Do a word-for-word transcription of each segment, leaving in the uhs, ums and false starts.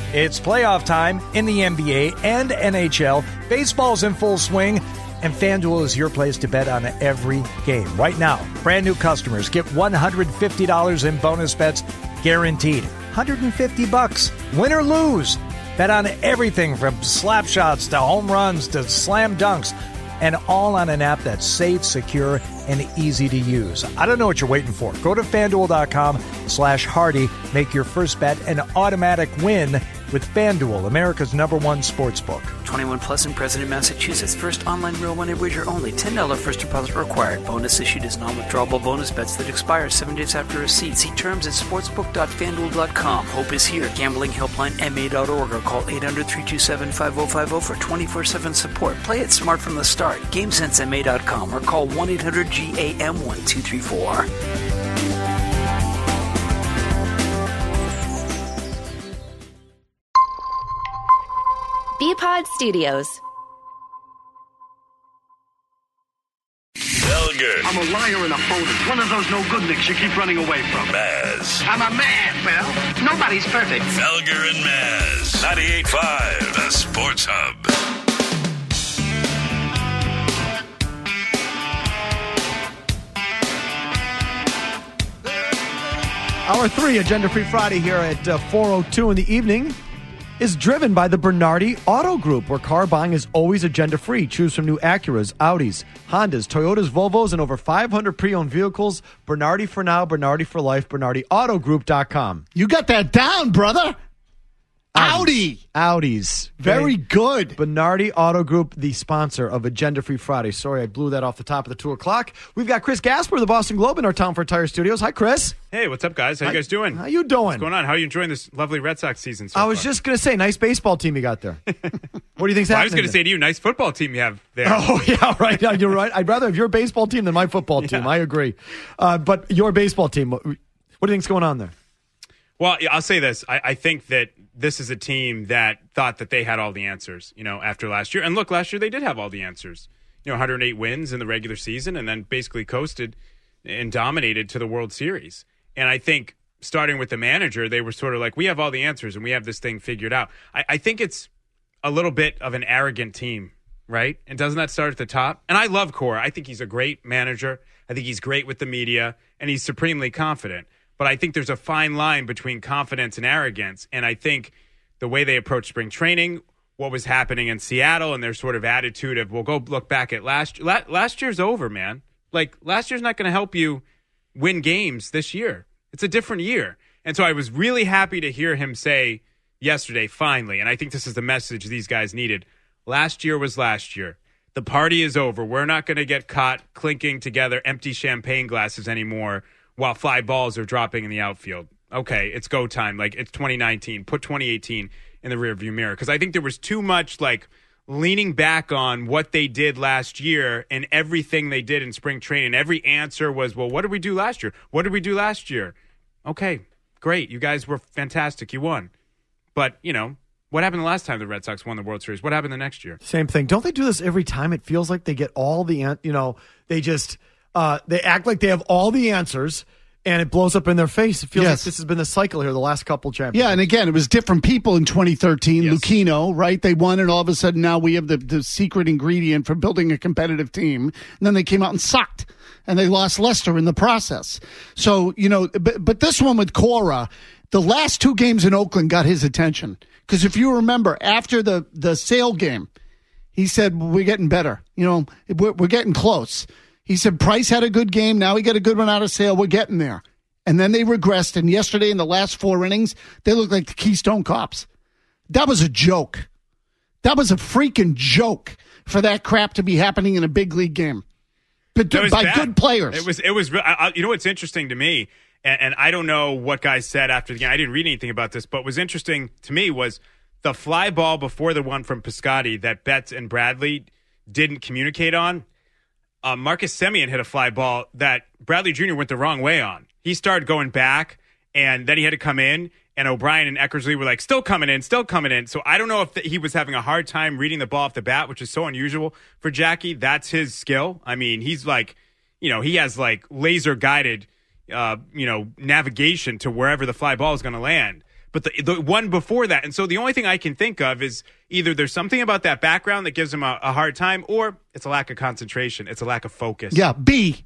It's playoff time in the N B A and N H L. Baseball's in full swing, and FanDuel is your place to bet on every game. Right now, brand new customers get one hundred fifty dollars in bonus bets guaranteed. one hundred fifty bucks, win or lose. Bet on everything from slap shots to home runs to slam dunks, and all on an app that's safe, secure, and easy to use. I don't know what you're waiting for. Go to FanDuel.com slash Hardy. Make your first bet an automatic win with FanDuel, America's number one sports book. twenty-one plus and present in Massachusetts. First online real money wager only. ten dollars first deposit required. Bonus issued as non-withdrawable bonus bets that expire seven days after receipt. See terms at sportsbook dot fan duel dot com. Hope is here. Gambling helpline M A dot org or call eight hundred, three two seven, five oh five oh for twenty-four seven support. Play it smart from the start. game sense M A dot com or call one eight hundred G A M one two three four. B-Pod Studios. Felger. I'm a liar and a phony. One of those no-good nicks you keep running away from. Maz. I'm a man, Phil. Nobody's perfect. Felger and Maz. ninety-eight point five, the Sports Hub. Hour three, Agenda Free Friday here at uh, four oh two in the evening is driven by the Bernardi Auto Group, where car buying is always agenda-free. Choose from new Acuras, Audis, Hondas, Toyotas, Volvos, and over five hundred pre-owned vehicles. Bernardi for now, Bernardi for life, Bernardi Auto Group dot com. You got that down, brother. Audi. Audis. Very Okay. good. Bernardi Auto Group, the sponsor of Agenda Free Friday. Sorry, I blew that off the top of the two o'clock. We've got Chris Gasper of the Boston Globe in our Town for Tire studios. Hi, Chris. Hey, what's up, guys? How you guys doing? How you doing? What's going on? How are you enjoying this lovely Red Sox season so I was far? just going to say, nice baseball team you got there. What do you think's well, happening? I was going to there? say to you, nice football team you have there. Oh, yeah, right. Yeah, you're right. I'd rather have your baseball team than my football team. Yeah. I agree. Uh, but your baseball team, what, what do you think's going on there? Well, I'll say this. I, I think that this is a team that thought that they had all the answers, you know, after last year. And look, last year they did have all the answers. You know, one hundred eight wins in the regular season and then basically coasted and dominated to the World Series. And I think starting with the manager, they were sort of like, we have all the answers and we have this thing figured out. I, I think it's a little bit of an arrogant team, right? And doesn't that start at the top? And I love Cora. I think he's a great manager. I think he's great with the media, and he's supremely confident. But I think there's a fine line between confidence and arrogance. And I think the way they approach spring training, what was happening in Seattle, and their sort of attitude of, we'll go look back at last year. Last year's over, man. Like, last year's not going to help you win games this year. It's a different year. And so I was really happy to hear him say yesterday, finally, and I think this is the message these guys needed. Last year was last year. The party is over. We're not going to get caught clinking together empty champagne glasses anymore while fly balls are dropping in the outfield. Okay, it's go time. Like, it's twenty nineteen. Put twenty eighteen in the rearview mirror. Because I think there was too much, like, leaning back on what they did last year and everything they did in spring training. Every answer was, well, what did we do last year? What did we do last year? Okay, great. You guys were fantastic. You won. But, you know, what happened the last time the Red Sox won the World Series? What happened the next year? Same thing. Don't they do this every time? It feels like they get all the, an- you know, they just, uh, they act like they have all the answers, and it blows up in their face. It feels Yes. like this has been the cycle here the last couple championships. Yeah, and again, it was different people in twenty thirteen. Yes. Lucchino, right? They won, and all of a sudden now we have the, the secret ingredient for building a competitive team. And then they came out and sucked, and they lost Lester in the process. So, you know, but, but this one with Cora, the last two games in Oakland got his attention. Because if you remember, after the, the Sale game, he said, we're getting better. You know, we're, we're getting close. He said Price had a good game. Now he got a good one out of Sale. We're getting there. And then they regressed. And yesterday in the last four innings, they looked like the Keystone Cops. That was a joke. That was a freaking joke for that crap to be happening in a big league game. But It was by bad. good players. It was, it was, I, I, you know what's interesting to me, and, and I don't know what guys said after the game. I didn't read anything about this, but what was interesting to me was the fly ball before the one from Piscotty that Betts and Bradley didn't communicate on. Uh, Marcus Semien hit a fly ball that Bradley Junior went the wrong way on. He started going back, and then he had to come in, and O'Brien and Eckersley were like, still coming in, still coming in. So I don't know if the, he was having a hard time reading the ball off the bat, which is so unusual for Jackie. That's his skill. I mean, he's like, you know, he has like laser-guided, uh, you know, navigation to wherever the fly ball is going to land. but the, the one before that. And so the only thing I can think of is either there's something about that background that gives him a, a hard time, or it's a lack of concentration. It's a lack of focus. Yeah, B.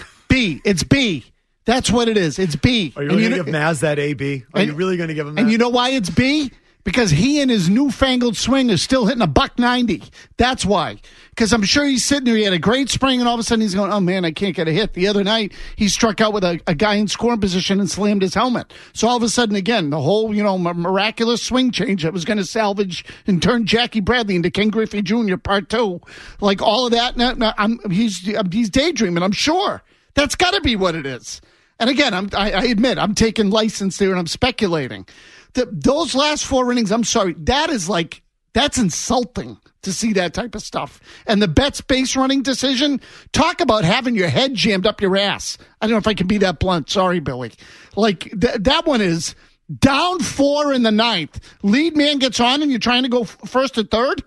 B. It's B. That's what it is. It's B. Are you really going to give Maz that A, B? Are and, you really going to give him that? And you know why it's B? Because he and his newfangled swing is still hitting a buck ninety. That's why. Because I'm sure he's sitting there. He had a great spring, and all of a sudden he's going, oh, man, I can't get a hit. The other night, he struck out with a, a guy in scoring position and slammed his helmet. So all of a sudden, again, the whole, you know, miraculous swing change that was going to salvage and turn Jackie Bradley into Ken Griffey Junior Part Two, like all of that. Now, now, I'm, he's, he's daydreaming, I'm sure. That's got to be what it is. And again, I'm, I, I admit, I'm taking license there and I'm speculating. The, those last four innings, I'm sorry, that is like, that's insulting to see that type of stuff. And the Betts base running decision, talk about having your head jammed up your ass. I don't know if I can be that blunt. Sorry, Billy. Like, th- that one is down four in the ninth. Lead man gets on and you're trying to go f- first or third?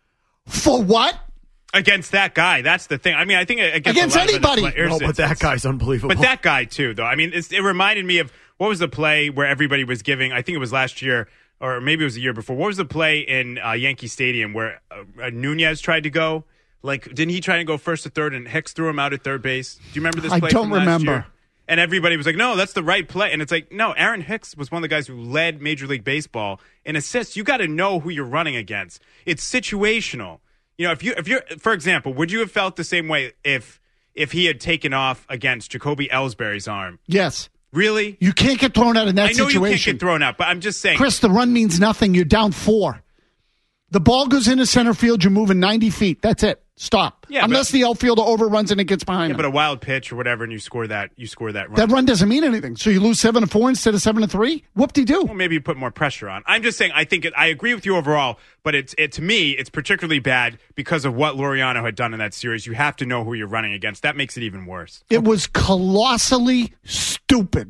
For what? Against that guy, that's the thing. I mean, I think against, against a lot anybody. Of players, no, but that guy's unbelievable. But that guy too, though. I mean, it's, it reminded me of what was the play where everybody was giving. I think it was last year, or maybe it was the year before. What was the play in uh, Yankee Stadium where uh, uh, Nunez tried to go? Like, didn't he try to go first to third, and Hicks threw him out at third base? Do you remember this play? I don't from last remember. Year? And everybody was like, no, that's the right play. And it's like, no, Aaron Hicks was one of the guys who led Major League Baseball in assists. You got to know who you're running against. It's situational. You know, if you, if you're, for example, would you have felt the same way if if he had taken off against Jacoby Ellsbury's arm? Yes. Really? You can't get thrown out in that situation. I know situation. you can't get thrown out, but I'm just saying. Chris, the run means nothing. You're down four. The ball goes into center field. You're moving ninety feet. That's it. Stop. Yeah, Unless but, the outfielder overruns and it gets behind yeah, him. But a wild pitch or whatever, and you score that, you score that run. That run doesn't mean anything. So you lose seven to four instead of seven to three. Whoop-de-doo. Well, maybe you put more pressure on. I'm just saying. I think it, I agree with you overall, but it's it to me, it's particularly bad because of what Laureano had done in that series. You have to know who you're running against. That makes it even worse. It was colossally stupid.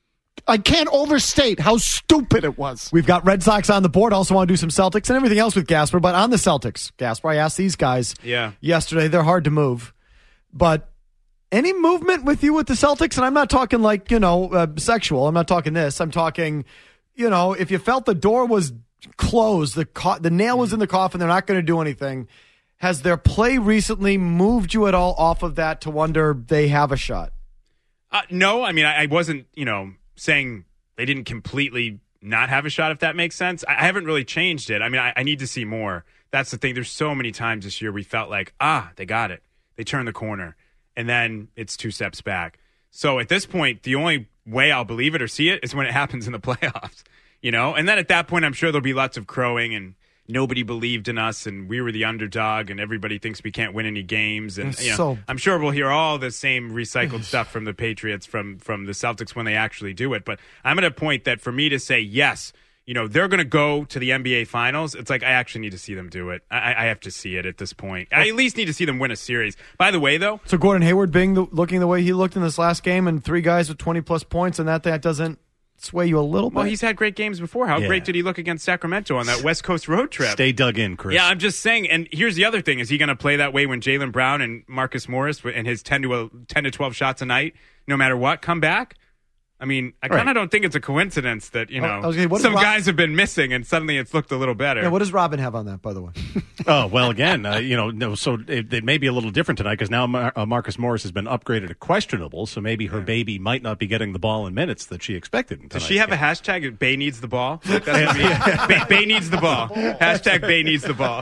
I can't overstate how stupid it was. We've got Red Sox on the board. Also want to do some Celtics and everything else with Gasper. But on the Celtics, Gasper, I asked these guys yeah. yesterday. They're hard to move. But any movement with you with the Celtics? And I'm not talking like, you know, uh, sexual. I'm not talking this. I'm talking, you know, if you felt the door was closed, the co- the nail was in the coffin, they're not going to do anything. Has their play recently moved you at all off of that to wonder they have a shot? Uh, no, I mean, I, I wasn't, you know, saying they didn't completely not have a shot, if that makes sense. I, I haven't really changed it. I mean, I, I need to see more. That's the thing. There's so many times this year we felt like, ah, they got it. They turned the corner. And then it's two steps back. So at this point, the only way I'll believe it or see it is when it happens in the playoffs, you know? And then at that point, I'm sure there'll be lots of crowing and nobody believed in us and we were the underdog and everybody thinks we can't win any games. And you know, so, I'm sure we'll hear all the same recycled stuff from the Patriots, from, from the Celtics when they actually do it. But I'm at a point that for me to say, yes, you know, they're going to go to the N B A Finals. It's like I actually need to see them do it. I, I have to see it at this point. I at least need to see them win a series. By the way, though. So Gordon Hayward being the, looking the way he looked in this last game and three guys with twenty-plus points and that, that doesn't sway you a little bit? Well, he's had great games before. How yeah. great did he look against Sacramento on that West Coast road trip? Stay dug in, Chris. Yeah, I'm just saying. And here's the other thing. Is he going to play that way when Jaylen Brown and Marcus Morris and his ten to twelve shots a night, no matter what, come back? I mean, I kind of right. don't think it's a coincidence that, you know, okay, some Rob- guys have been missing and suddenly it's looked a little better. Yeah, what does Robin have on that, by the way? oh, well, again, uh, you know, no, so it, it may be a little different tonight because now Mar- uh, Marcus Morris has been upgraded to questionable, so maybe her yeah. baby might not be getting the ball in minutes that she expected. Does she have game. a hashtag, Bay needs the ball? That's what Bay, Bay needs the ball. Hashtag Bay needs the ball.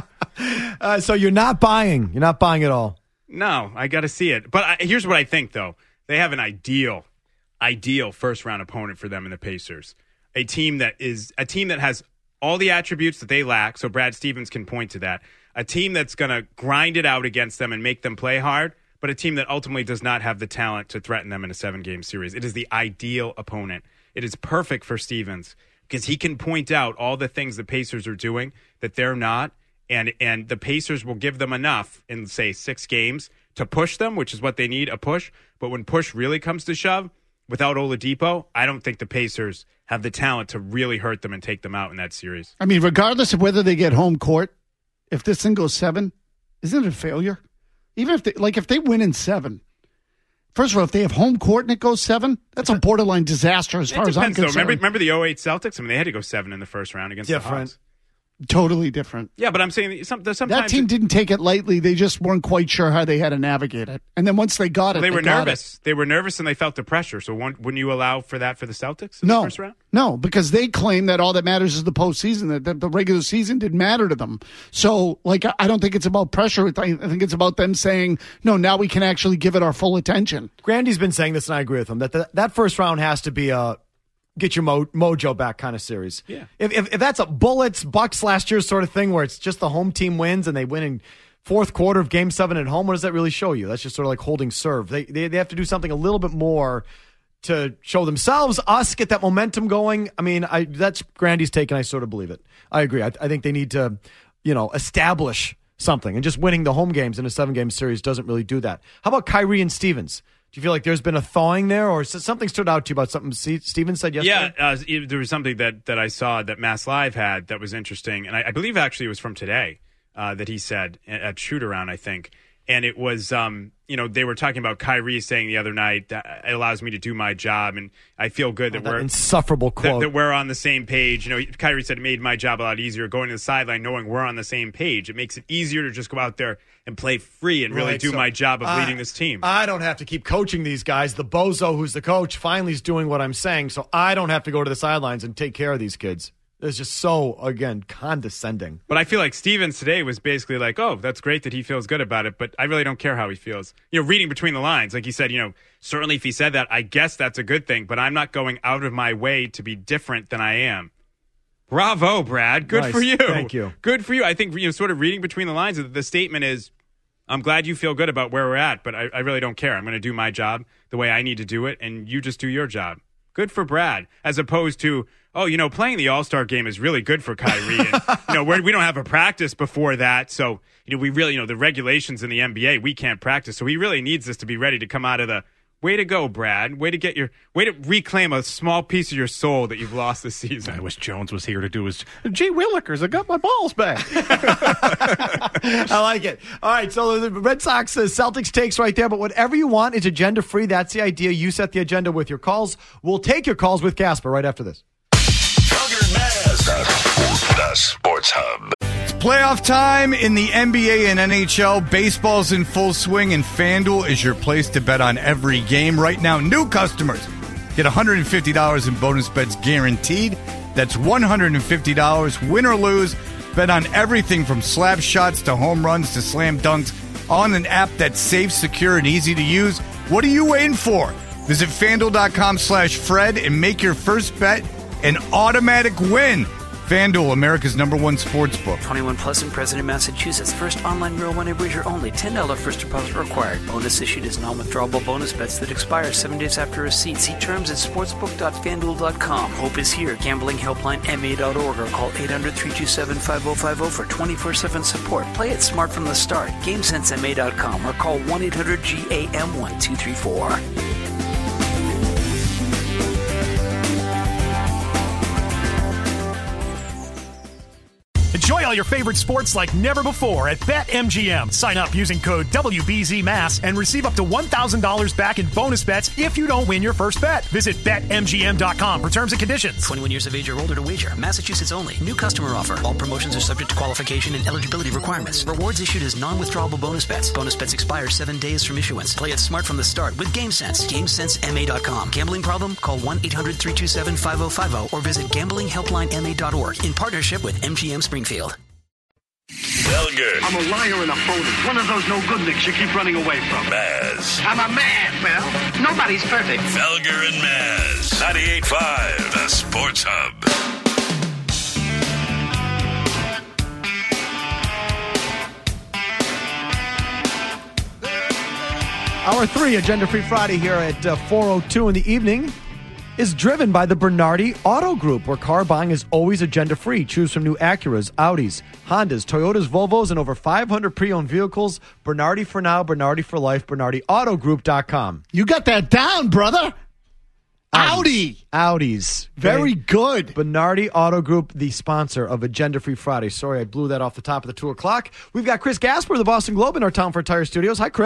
Uh, so you're not buying. You're not buying at all. No, I got to see it. But I, here's what I think, though. They have an ideal ideal first round opponent for them in the Pacers. A team that is a team that has all the attributes that they lack, so Brad Stevens can point to that. A team that's going to grind it out against them and make them play hard, but a team that ultimately does not have the talent to threaten them in a seven-game series. It is the ideal opponent. It is perfect for Stevens because he can point out all the things the Pacers are doing that they're not, and and the Pacers will give them enough in, say, six games to push them, which is what they need, a push. But when push really comes to shove, without Oladipo, I don't think the Pacers have the talent to really hurt them and take them out in that series. I mean, regardless of whether they get home court, if this thing goes seven, isn't it a failure? Even if they, like, if they win in seven, First of all, if they have home court and it goes seven, that's a borderline disaster as It far as I'm depends, though. concerned. Remember, remember the oh eight Celtics? I mean, they had to go seven in the first round against the Different. Hawks. Totally different. Yeah, but I'm saying some, sometimes That team didn't take it lightly. They just weren't quite sure how they had to navigate it. And then once they got it, well, they were got nervous. it. They were nervous and they felt the pressure. So won't- wouldn't you allow for that for the Celtics in No, the first round? no, because they claim that all that matters is the postseason. That, that the regular season didn't matter to them. So, like, I I don't think it's about pressure. I think it's about them saying, "No, now we can actually give it our full attention." Grandy's been saying this, and I agree with him, that the, that first round has to be a get your mo- mojo back kind of series. Yeah. If, if if that's a Bullets, Bucks last year sort of thing where it's just the home team wins and they win in fourth quarter of game seven at home, what does that really show you? That's just sort of like holding serve. They, they, they have to do something a little bit more to show themselves, us, get that momentum going. I mean, I that's Grandy's take, and I sort of believe it. I agree. I, I think they need to, you know, establish something. And just winning the home games in a seven-game series doesn't really do that. How about Kyrie and Stevens? Do you feel like there's been a thawing there, or something stood out to you about something Stevens said yesterday? Yeah, uh, there was something that, that I saw that Mass Live had that was interesting, and I, I believe actually it was from today uh, that he said at Shoot-Around, I think. And it was, um, you know, they were talking about Kyrie saying the other night that it allows me to do my job, and I feel good that, Oh, that we're insufferable quote. that, that we're on the same page. You know, Kyrie said it made my job a lot easier going to the sideline, knowing we're on the same page. It makes it easier to just go out there and play free and really Right, do so my job of I- leading this team. I don't have to keep coaching these guys. The bozo who's the coach finally is doing what I'm saying, so I don't have to go to the sidelines and take care of these kids. It's just so, again, condescending. But I feel like Stevens today was basically like, oh, that's great that he feels good about it, but I really don't care how he feels. You know, reading between the lines, like he said, you know, certainly if he said that, I guess that's a good thing, but I'm not going out of my way to be different than I am. Bravo, Brad. Good Nice. for you. Thank you. Good for you. I think, you know, sort of reading between the lines, the statement is, I'm glad you feel good about where we're at, but I, I really don't care. I'm going to do my job the way I need to do it, and you just do your job. Good for Brad, as opposed to, oh, you know, playing the All-Star game is really good for Kyrie. And, you know, we're, we don't have a practice before that, so, you know, we really, you know, the regulations in the N B A, we can't practice, so he really needs us to be ready to come out of the, way to go, Brad. Way to get your, way to reclaim a small piece of your soul that you've lost this season. I wish Jones was here to do his, gee willikers, I got my balls back. I like it. All right, so the Red Sox, uh, Celtics takes right there, but whatever you want is agenda-free. That's the idea. You set the agenda with your calls. We'll take your calls with Casper right after this. Felger and Maz, the, the Sports Hub. Playoff time in the N B A and N H L. Baseball's in full swing, and FanDuel is your place to bet on every game. Right now, new customers get one hundred fifty dollars in bonus bets guaranteed. That's one hundred fifty dollars, win or lose. Bet on everything from slap shots to home runs to slam dunks on an app that's safe, secure, and easy to use. What are you waiting for? Visit FanDuel.com slash Fred and make your first bet an automatic win. FanDuel, America's number one sports book. twenty-one plus in President, Massachusetts. First online real money wager only. ten dollars first deposit required. Bonus issued as non-withdrawable bonus bets that expire seven days after receipt. See terms at sportsbook dot fan duel dot com. Hope is here. Gambling helpline M A dot org or call eight hundred, three two seven, five oh five oh for twenty-four seven support. Play it smart from the start. game sense M A dot com or call one eight hundred G A M one two three four. Enjoy all your favorite sports like never before at BetMGM. Sign up using code W B Z M A S and receive up to one thousand dollars back in bonus bets if you don't win your first bet. Visit Bet M G M dot com for terms and conditions. twenty-one years of age or older to wager. Massachusetts only. New customer offer. All promotions are subject to qualification and eligibility requirements. Rewards issued as non-withdrawable bonus bets. Bonus bets expire seven days from issuance. Play it smart from the start with GameSense. game sense M A dot com. Gambling problem? Call one eight hundred, three two seven, five oh five oh or visit gambling helpline M A dot org in partnership with M G M Springfield. Felger. I'm a liar and a phony. One of those no-good nicks you keep running away from. Maz. I'm a man, Bill. Nobody's perfect. Felger and Maz. ninety-eight point five, the Sports Hub. Hour three, Agenda Free Friday here at uh, four oh two in the evening is driven by the Bernardi Auto Group, where car buying is always agenda free. Choose from new Acuras, Audis, Hondas, Toyotas, Volvos, and over five hundred pre-owned vehicles. Bernardi for now, Bernardi for life, Bernardi Auto Group dot com. You got that down, brother. Audi. Audis. Very Okay. good. Bernardi Auto Group, the sponsor of Agenda Free Friday. Sorry, I blew that off the top of the two o'clock. We've got Chris Gasper of the Boston Globe in our Town for Tire Studios. Hi, Chris.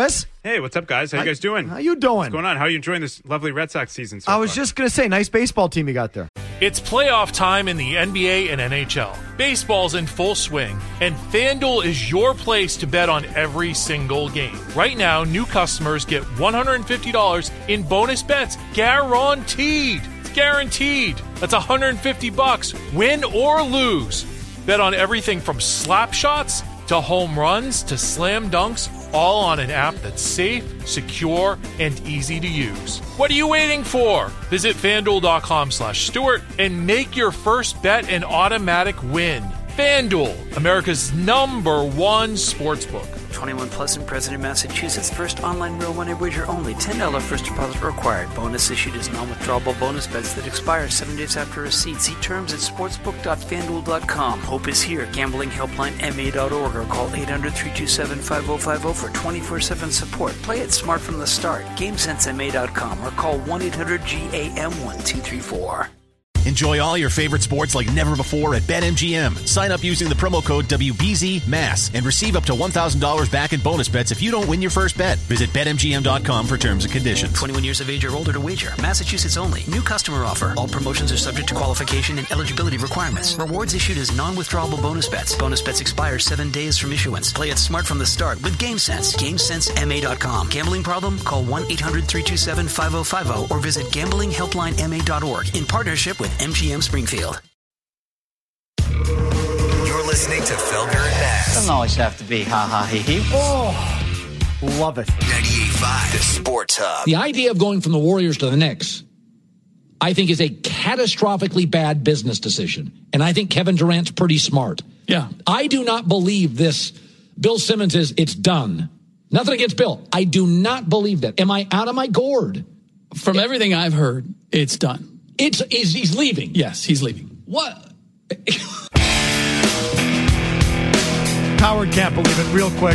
Hey, what's up, guys? How you guys doing? How you doing? What's going on? How are you enjoying this lovely Red Sox season so I was far? just going to say, nice baseball team you got there. It's playoff time in the N B A and N H L. Baseball's in full swing, and FanDuel is your place to bet on every single game. Right now, new customers get one hundred fifty dollars in bonus bets guaranteed. It's guaranteed. That's one hundred fifty bucks, win or lose. Bet on everything from slap shots to home runs to slam dunks, all on an app that's safe, secure, and easy to use. What are you waiting for? Visit FanDuel.com slash Stewart and make your first bet an automatic win. FanDuel, America's number one sportsbook. twenty-one plus and present in Massachusetts. First online real money wager only. ten dollars first deposit required. Bonus issued as non-withdrawable bonus bets that expire seven days after receipt. See terms at sportsbook dot fanduel dot com. Hope is here. Gambling helpline M A dot org or call eight hundred, three two seven, five oh five oh for twenty-four seven support. Play it smart from the start. game sense M A dot com or call one eight hundred G A M one two three four. Enjoy all your favorite sports like never before at BetMGM. Sign up using the promo code W B Z M A S and receive up to one thousand dollars back in bonus bets if you don't win your first bet. Visit Bet M G M dot com for terms and conditions. twenty-one years of age or older to wager. Massachusetts only. New customer offer. All promotions are subject to qualification and eligibility requirements. Rewards issued as non-withdrawable bonus bets. Bonus bets expire seven days from issuance. Play it smart from the start with GameSense. game sense M A dot com. Gambling problem? Call one eight hundred, three two seven, five oh five oh or visit gambling helpline M A dot org in partnership with M G M Springfield. You're listening to Felger and Mass. Doesn't always have to be ha ha he he. Oh, love it. ninety-eight point five, the Sports Hub. The idea of going from the Warriors to the Knicks, I think, is a catastrophically bad business decision. And I think Kevin Durant's pretty smart. Yeah. I do not believe this. Bill Simmons is, it's done. Nothing against Bill. I do not believe that. Am I out of my gourd? From it, everything I've heard, it's done. It's he's, he's leaving. Yes, he's leaving. What? Howard can't believe it. Real quick.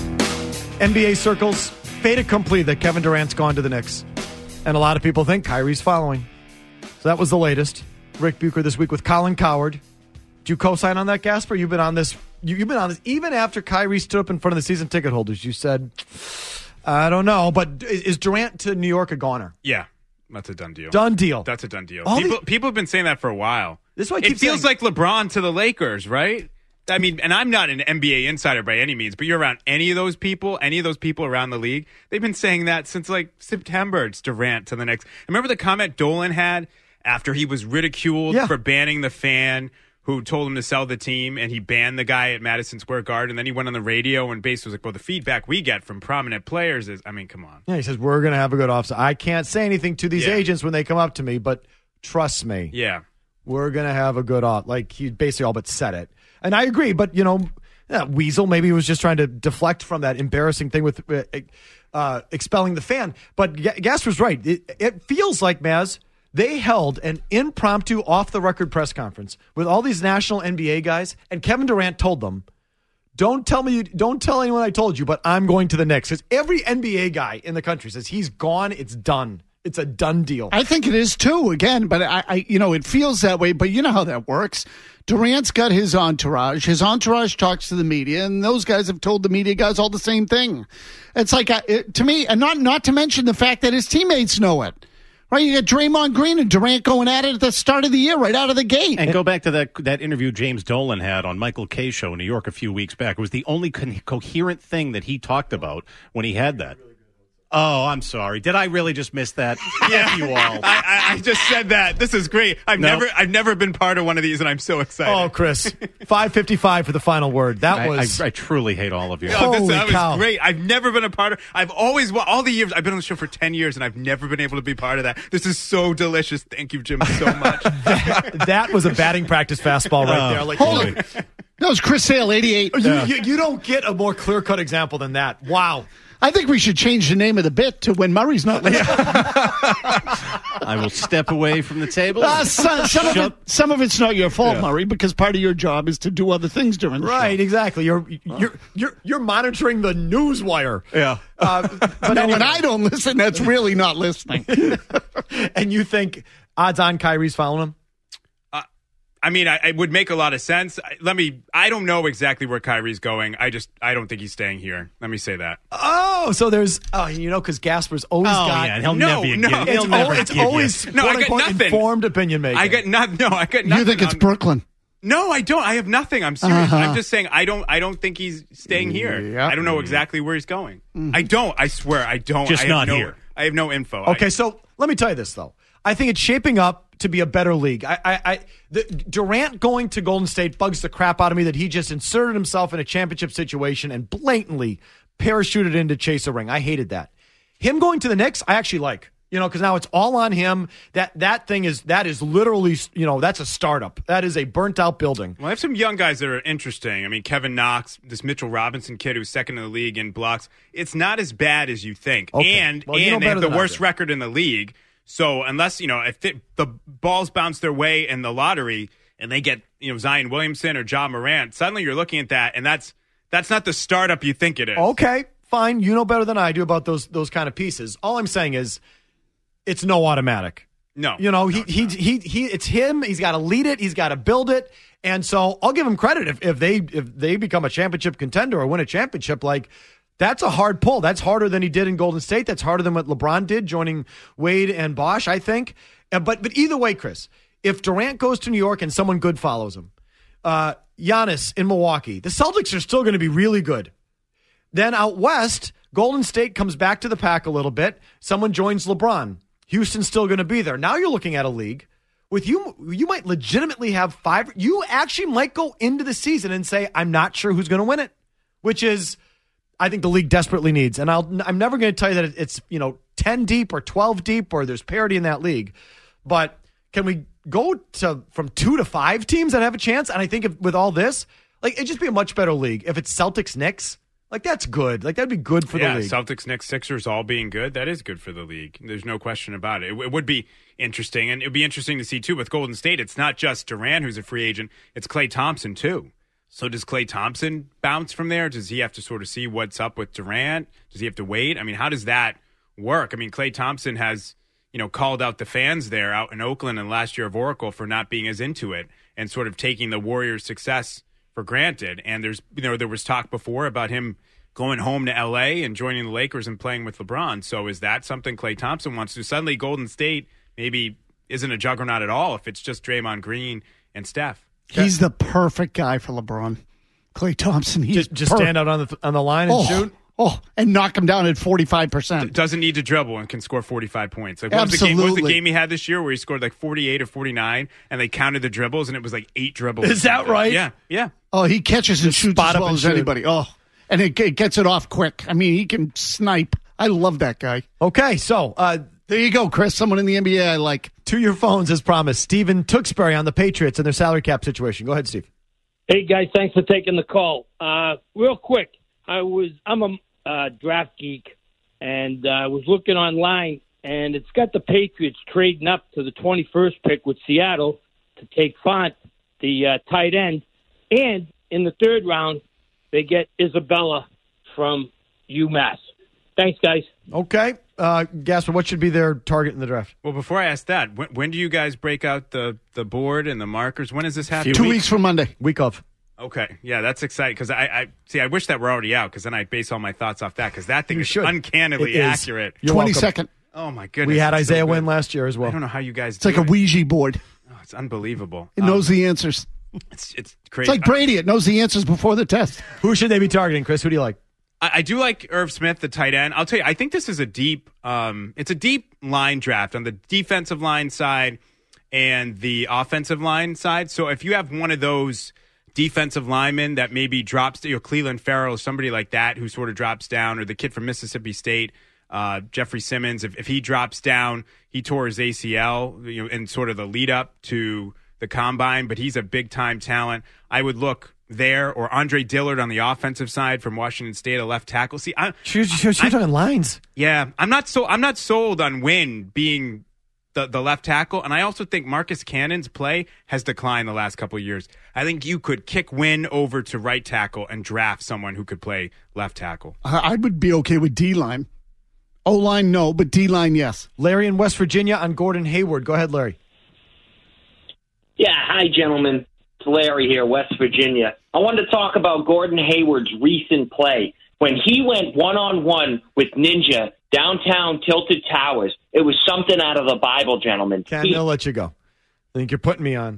N B A circles, fait accompli that Kevin Durant's gone to the Knicks. And a lot of people think Kyrie's following. So that was the latest. Rick Bucher this week with Colin Cowherd. Do you co-sign on that, Gasper? You've been on this. You, you've been on this even after Kyrie stood up in front of the season ticket holders. You said, I don't know, but is, is Durant to New York a goner? Yeah. That's a done deal. Done deal. That's a done deal. All People, these- people have been saying that for a while. This is why I it keep feels saying- like LeBron to the Lakers, right? I mean, and I'm not an N B A insider by any means, but you're around any of those people, any of those people around the league. They've been saying that since like September. It's Durant to the Knicks. Remember the comment Dolan had after he was ridiculed Yeah. for banning the fan who told him to sell the team, and he banned the guy at Madison Square Garden, and then he went on the radio and basically was like, well, the feedback we get from prominent players is, I mean, come on. Yeah, he says, we're going to have a good offseason. I can't say anything to these Yeah. agents when they come up to me, but trust me. Yeah. We're going to have a good off. Like, he basically all but said it. And I agree, but, you know, yeah, Weasel, maybe he was just trying to deflect from that embarrassing thing with uh, uh, expelling the fan. But G- Gasper's right. It, it feels like, Maz, they held an impromptu off-the-record press conference with all these national N B A guys, and Kevin Durant told them, Don't tell me, don't tell anyone I told you, but I'm going to the Knicks. Because every N B A guy in the country says he's gone, it's done. It's a done deal. I think it is too, again, but I, I, you know, it feels that way, but you know how that works. Durant's got his entourage. His entourage talks to the media, and those guys have told the media guys all the same thing. It's like, uh, it, to me, and not, not to mention the fact that his teammates know it. Right, you got Draymond Green and Durant going at it at the start of the year, right out of the gate. And go back to that that interview James Dolan had on Michael Kay's show in New York a few weeks back. It was the only co- coherent thing that he talked about when he had that. Oh, I'm sorry. Did I really just miss that? Yeah, you all. I, I, I just said that. This is great. I've No. never, I've never been part of one of these, and I'm so excited. Oh, Chris, five fifty-five for the final word. That I, was. I, I truly hate all of you. Oh, this, Holy that cow. was great. I've never been a part of. I've always, well, all the years I've been on the show for ten years, and I've never been able to be part of that. This is so delicious. Thank you, Jim, so much. that, that was a batting practice fastball right Oh, there. Like, Hold on. That was Chris Sale, eighty-eight. You, you, you don't get a more clear-cut example than that. Wow. I think we should change the name of the bit to When Murray's Not Listening. I will step away from the table. Uh, some, some, of Shut- it, some of it's not your fault, Yeah. Murray, because part of your job is to do other things during the Right, show. exactly. You're you're you're you're monitoring the news wire. Yeah. Uh, but No, anyway, when I don't listen, that's really not listening. and you think odds on Kyrie's following him? I mean, I, it would make a lot of sense. I- Let me. I don't know exactly where Kyrie's going. I just. I don't think he's staying here. Let me say that. Oh, so there's oh, you know, because Gasper's always Oh, got. yeah, he'll No, never no. give, It's, he'll al- never it's give you. always No, I quote got unquote nothing. informed opinion making. I got not. No, I got nothing. You think it's on- Brooklyn? No, I don't. I have nothing. I'm serious. Uh-huh. I'm just saying. I don't. I don't think he's staying here. Yep. I don't know exactly where he's going. I don't. I swear. I don't. Just I have not no, here. I have no info. Okay, I, so let me tell you this though. I think it's shaping up to be a better league. I, I, I the, Durant going to Golden State bugs the crap out of me that he just inserted himself in a championship situation and blatantly parachuted in to chase a ring. I hated that. Him going to the Knicks, I actually like. You know, because now it's all on him. That that thing is that is literally, you know, that's a startup. That is a burnt out building. Well, I have some young guys that are interesting. I mean, Kevin Knox, this Mitchell Robinson kid who's second in the league in blocks. It's not as bad as you think. Okay. And Well, you know and they have better the than I worst do. record in the league. So unless, you know, if it, the balls bounce their way in the lottery and they get, you know, Zion Williamson or Ja Morant, suddenly you're looking at that, and that's that's not the startup you think it is. Okay, fine. You know better than I do about those those kind of pieces. All I'm saying is, it's no automatic. No, you know no, he it's he, not. he he it's him. He's got to lead it. He's got to build it. And so I'll give him credit if if they if they become a championship contender or win a championship. Like that's a hard pull. That's harder than he did in Golden State. That's harder than what LeBron did joining Wade and Bosh, I think. Uh, But but either way, Chris, if Durant goes to New York and someone good follows him, uh, Giannis in Milwaukee, the Celtics are still going to be really good. Then out west, Golden State comes back to the pack a little bit. Someone joins LeBron. Houston's still going to be there. Now you're looking at a league with you. You might legitimately have five. You actually might go into the season and say, I'm not sure who's going to win it, which is, I think the league desperately needs. And I'll, I'm never going to tell you that it's, you know, ten deep or twelve deep or there's parity in that league. But can we go to from two to five teams that have a chance? And I think if, with all this, like it'd just be a much better league. If it's Celtics, Knicks, like that's good. Like that'd be good for yeah, the league. Celtics, Knicks, Sixers all being good, that is good for the league. There's no question about it. It, it would be interesting, and it would be interesting to see, too, with Golden State. It's not just Durant who's a free agent. It's Klay Thompson, too. So does Klay Thompson bounce from there? Does he have to sort of see what's up with Durant? Does he have to wait? I mean, how does that work? I mean, Klay Thompson has, you know, called out the fans there out in Oakland and last year of Oracle for not being as into it and sort of taking the Warriors' success for granted. And there's, you know, there was talk before about him going home to L A and joining the Lakers and playing with LeBron. So is that something Klay Thompson wants to do? Suddenly Golden State maybe isn't a juggernaut at all if it's just Draymond Green and Steph. He's the perfect guy for LeBron. Klay Thompson. He's Just, just per- stand out on the on the line and oh, shoot. Oh, and knock him down at forty-five percent. Doesn't need to dribble and can score forty-five points. Like what was, the game, what was the Absolutely. game he had this year where he scored like forty-eight or forty-nine and they counted the dribbles and it was like eight dribbles? Is that right? Yeah, yeah. Oh, he catches and Just shoots spot as up well and as shoot. anybody. Oh, and it, it gets it off quick. I mean, he can snipe. I love that guy. Okay, so uh, There you go, Chris. Someone in the N B A I like. to your phones as promised. Stephen Tewksbury on the Patriots and their salary cap situation. Go ahead, Steve. Hey guys, thanks for taking the call. Uh, real quick, I was I'm a uh, draft geek, and I uh, was looking online, and it's got the Patriots trading up to the twenty-first pick with Seattle to take Font, the uh, tight end, and in the third round they get Isabella from UMass. Thanks, guys. Okay, uh, Gasper, what should be their target in the draft? Well, before I ask that, when, when do you guys break out the, the board and the markers? When does this happen? Two weeks from Monday. Week of. Okay, yeah, that's exciting because I, I see. I wish that were already out because then I base all my thoughts off that because that thing You is should. uncannily It is. accurate. You're Twenty welcome. second. Oh my goodness, We had it's so Isaiah good. win last year as well. I don't know how you guys. It's do like a it. Ouija board. Oh, it's unbelievable. It Um, knows the answers. It's it's It's crazy. like Brady. It knows the answers before the test. Who should they be targeting, Chris? Who do you like? I, I do like Irv Smith, the tight end. I'll tell you, I think this is a deep. Um, it's a deep line draft on the defensive line side and the offensive line side. So if you have one of those defensive linemen that maybe drops, you know, Cleveland Farrell or somebody like that who sort of drops down, or the kid from Mississippi State, uh, Jeffrey Simmons, if, if he drops down, he tore his A C L, you know, in sort of the lead up to the combine, but he's a big time talent. I would look there, or Andre Dillard on the offensive side from Washington State, a left tackle. See, I, She's, she's, she's talking lines. yeah, I'm not so I'm not sold on Wynn being the, the left tackle, and I also think Marcus Cannon's play has declined the last couple of years. I think you could kick Wynn over to right tackle and draft someone who could play left tackle. I I would be okay with D line. O line, no, but D line, yes. Larry in West Virginia on Gordon Hayward. Go ahead, Larry. Yeah, hi, gentlemen. It's Larry here, West Virginia. I wanted to talk about Gordon Hayward's recent play. When he went one-on-one with Ninja downtown Tilted Towers, it was something out of the Bible, gentlemen. Can't He- I'll let you go. I think you're putting me on.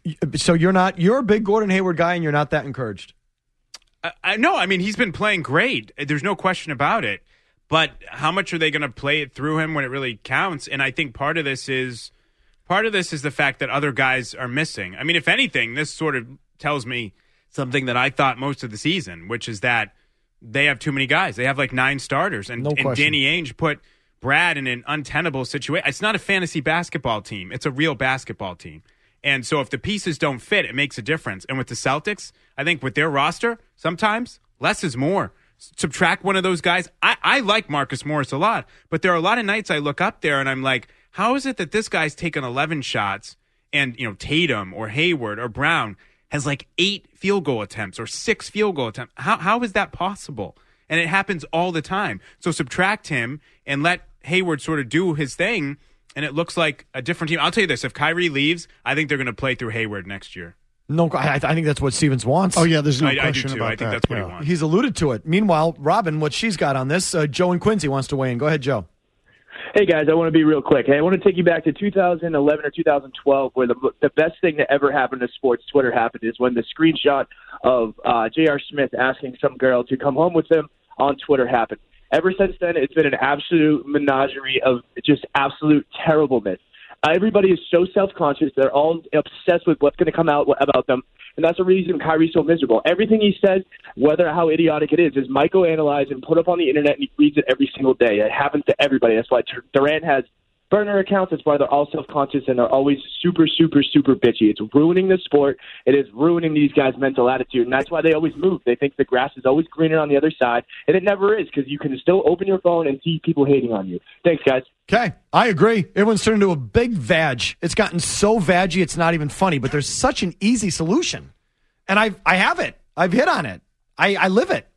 So you're not, you're a big Gordon Hayward guy and you're not that encouraged. I, I no, I mean he's been playing great. There's no question about it. But how much are they going to play it through him when it really counts? And I think part of this is part of this is the fact that other guys are missing. I mean, if anything, this sort of tells me something that I thought most of the season, which is that they have too many guys. They have like nine starters, and, No and question. Danny Ainge put Brad in an untenable situation. It's not a fantasy basketball team; it's a real basketball team. And so if the pieces don't fit, it makes a difference. And with the Celtics, I think with their roster, sometimes less is more. Subtract one of those guys. I, I like Marcus Morris a lot, but there are a lot of nights I look up there and I'm like, how is it that this guy's taken eleven shots and, you know, Tatum or Hayward or Brown has like eight field goal attempts or six field goal attempts? How How is that possible? And it happens all the time. So subtract him and let Hayward sort of do his thing, and it looks like a different team. I'll tell you this, if Kyrie leaves, I think they're going to play through Hayward next year. No, I, I think that's what Stevens wants. Oh, yeah, there's no I- I do question too. about I think that. that's what he Yeah. wants. He's alluded to it. Meanwhile, Robin, what she's got on this, uh, Joe and Quincy wants to weigh in. Go ahead, Joe. Hey guys, I want to be real quick. Hey, I want to take you back to two thousand eleven or two thousand twelve, where the the best thing that ever happened to sports Twitter happened is when the screenshot of uh, J R. Smith asking some girl to come home with him on Twitter happened. Ever since then, it's been an absolute menagerie of just absolute terribleness. Uh, everybody is so self-conscious. They're all obsessed with what's going to come out about them. And that's the reason Kyrie's so miserable. Everything he says, whether how idiotic it is, is psychoanalyzed and put up on the internet, and he reads it every single day. It happens to everybody. That's why Durant has burner accounts. That's why they're all self-conscious, and they're always super, super, super bitchy. It's ruining the sport. It is ruining these guys' mental attitude, and that's why they always move. They think the grass is always greener on the other side, and it never is, because you can still open your phone and see people hating on you. Thanks, guys. Okay, I agree. Everyone's turned into a big vag. It's gotten so vaggy, it's not even funny, but there's such an easy solution. And I I have it. I've hit on it. I, I live it.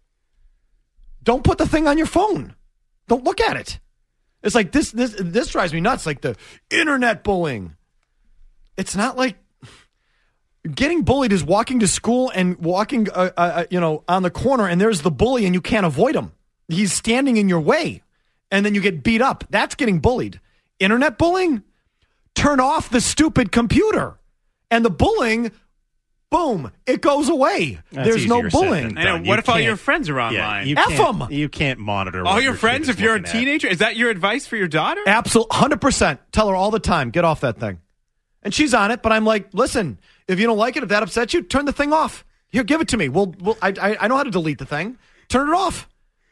Don't put the thing on your phone. Don't look at it. It's like this this this drives me nuts, like the internet bullying. It's not like getting bullied is walking to school and walking uh, uh, you know, on the corner, and there's the bully and you can't avoid him. He's standing in your way. And then you get beat up. That's getting bullied. Internet bullying? Turn off the stupid computer. And the bullying, boom, it goes away. That's There's no easier said bullying. than I know. done. What You if all can't- your friends are Yeah, online? you F can't- 'em. You can't monitor all what your kid friends, is if you're a looking at. teenager? Is that your advice for your daughter? Absolutely. one hundred percent. Tell her all the time, get off that thing. And she's on it, but I'm like, listen, if you don't like it, if that upsets you, turn the thing off. Here, give it to me. We'll, we'll, I, I, I know how to delete the thing. Turn it off.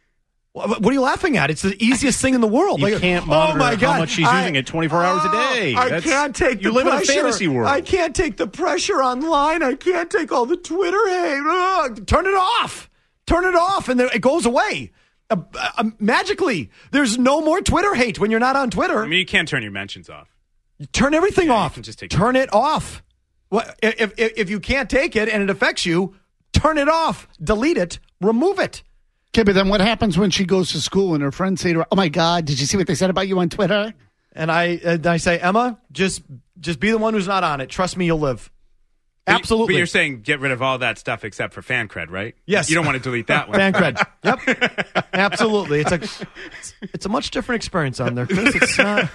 What what are you laughing at? It's the easiest thing in the world. You Like, can't oh monitor my God, how much she's I- using it twenty-four hours a day. I That's- can't take you the live in a pressure. fantasy world. I can't take the pressure online. I can't take all the Twitter hate. Ugh. Turn it off. Turn it off, and then it goes away. Uh, uh, magically, there's no more Twitter hate when you're not on Twitter. I mean, you can't turn your mentions off. Turn everything Yeah, you off. can just take turn it off. What if, if if you can't take it and it affects you? Turn it off. Delete it. Remove it. Okay, but then what happens when she goes to school and her friends say to her, "Oh my God, did you see what they said about you on Twitter?" And I and I say, Emma, just just be the one who's not on it. Trust me, you'll live. But you- Absolutely. But you're saying get rid of all that stuff except for fan cred, right? Yes. You don't want to delete that one. Fan cred. Yep. Absolutely. It's a it's a much different experience on there, Chris. It's not.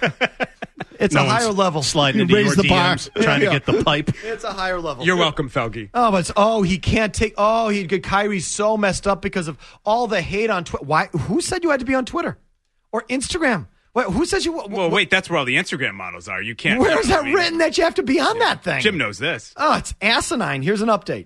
It's No a higher one's level. sliding You into raise your the bar. D Ms trying Yeah. to get the pipe. It's a higher level. You're welcome, Felge. Oh, but it's, oh, he can't take. Oh, he get Kyrie's so messed up because of all the hate on Twitter. Why? Who said you had to be on Twitter or Instagram? Wait, who says you? Well, wait, that's where all the Instagram models are. You can't. Where's that I mean, written that you have to be on that thing? Jim knows this. Oh, it's asinine. Here's an update.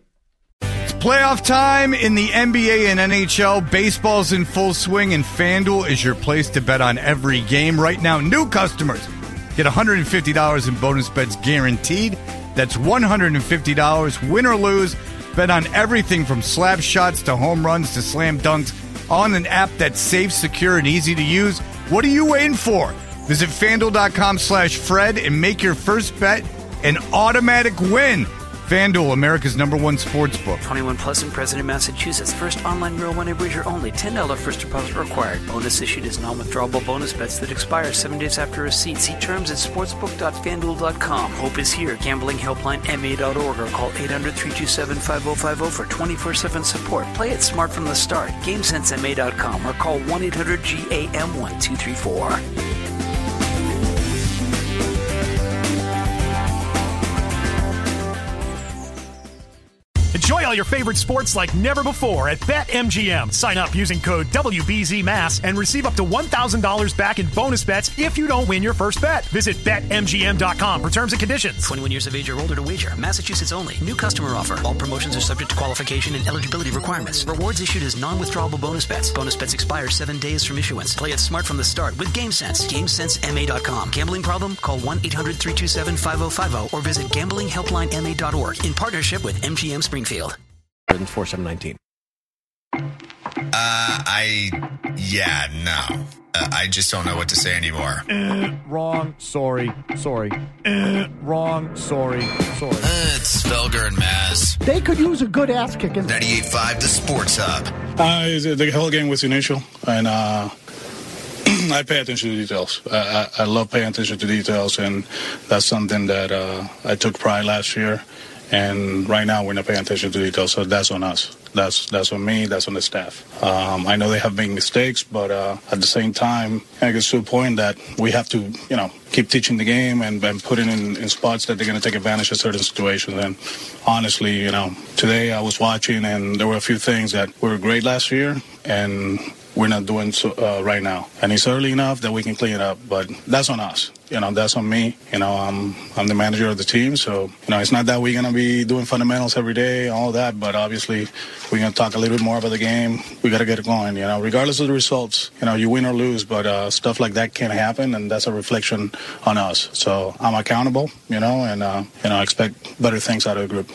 Playoff time in the N B A and N H L. Baseball's in full swing, and FanDuel is your place to bet on every game. Right now, new customers get one hundred fifty dollars in bonus bets guaranteed. That's one hundred fifty dollars, win or lose. Bet on everything from slap shots to home runs to slam dunks on an app that's safe, secure, and easy to use. What are you waiting for? Visit FanDuel.com slash Fred and make your first bet an automatic win. FanDuel, America's number one sports book. twenty-one plus and present in Massachusetts. First online real money wager only. ten dollars first deposit required. Bonus issued as non-withdrawable bonus bets that expire seven days after receipt. See terms at sportsbook dot fanduel dot com. Hope is here. Gambling helpline M A dot org or call eight hundred, three two seven, five oh five oh for twenty-four seven support. Play it smart from the start. game sense M A dot com or call one eight hundred G A M one two three four. Enjoy all your favorite sports like never before at BetMGM. Sign up using code W B Z M A S and receive up to one thousand dollars back in bonus bets if you don't win your first bet. Visit Bet M G M dot com for terms and conditions. twenty-one years of age or older to wager. Massachusetts only. New customer offer. All promotions are subject to qualification and eligibility requirements. Rewards issued as non-withdrawable bonus bets. Bonus bets expire seven days from issuance. Play it smart from the start with GameSense. game sense M A dot com. Gambling problem? Call one eight hundred, three two seven, five oh five oh or visit gambling helpline M A dot org in partnership with M G M Springfield. four seven one nine. Uh, I, yeah, no. Uh, I just don't know what to say anymore. Uh, wrong. Sorry. Sorry. Uh, wrong. Sorry. Sorry. Uh, it's Felger and Maz. They could use a good ass kicking. ninety-eight point five, the Sports Hub. Uh, the whole game was initial, and uh, I pay attention to details. I, I, I love paying attention to details, and that's something that uh, I took pride last year. And right now, we're not paying attention to details, so that's on us. That's that's on me. That's on the staff. Um, I know they have made mistakes, but uh, at the same time, it gets to a point that we have to, you know, keep teaching the game and, and put it in, in spots that they're going to take advantage of certain situations. And honestly, you know, today I was watching, and there were a few things that were great last year, and we're not doing so uh, right now. And it's early enough that we can clean it up, but that's on us. You know, that's on me. You know, I'm I'm the manager of the team, so, you know, it's not that we're going to be doing fundamentals every day, all that, but obviously we're going to talk a little bit more about the game. We got to get it going, you know, regardless of the results. You know, you win or lose, but uh, stuff like that can't happen, and that's a reflection on us. So I'm accountable, you know, and, uh, you know, I expect better things out of the group.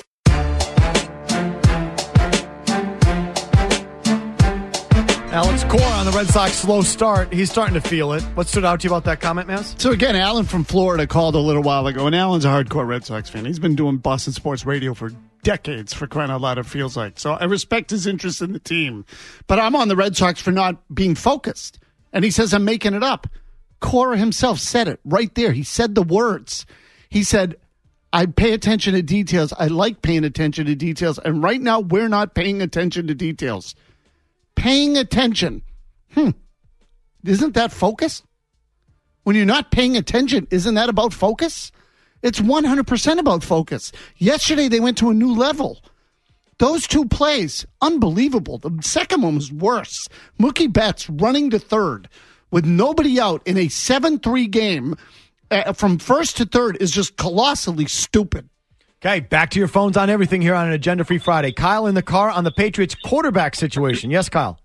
Alex Cora on the Red Sox slow start. He's starting to feel it. What stood out to you about that comment, Maz? So again, Alan from Florida called a little while ago, and Alan's a hardcore Red Sox fan. He's been doing Boston sports radio for decades, for crying out loud, it feels like. So I respect his interest in the team. But I'm on the Red Sox for not being focused. And he says I'm making it up. Cora himself said it right there. He said the words. He said, I pay attention to details. I like paying attention to details. And right now, we're not paying attention to details. Paying attention. Hmm. Isn't that focus? When you're not paying attention, isn't that about focus? It's one hundred percent about focus. Yesterday, they went to a new level. Those two plays, unbelievable. The second one was worse. Mookie Betts running to third with nobody out in a seven three game uh, from first to third is just colossally stupid. Okay, back to your phones on everything here on an Agenda-Free Friday. Kyle in the car on the Patriots quarterback situation. Yes, Kyle.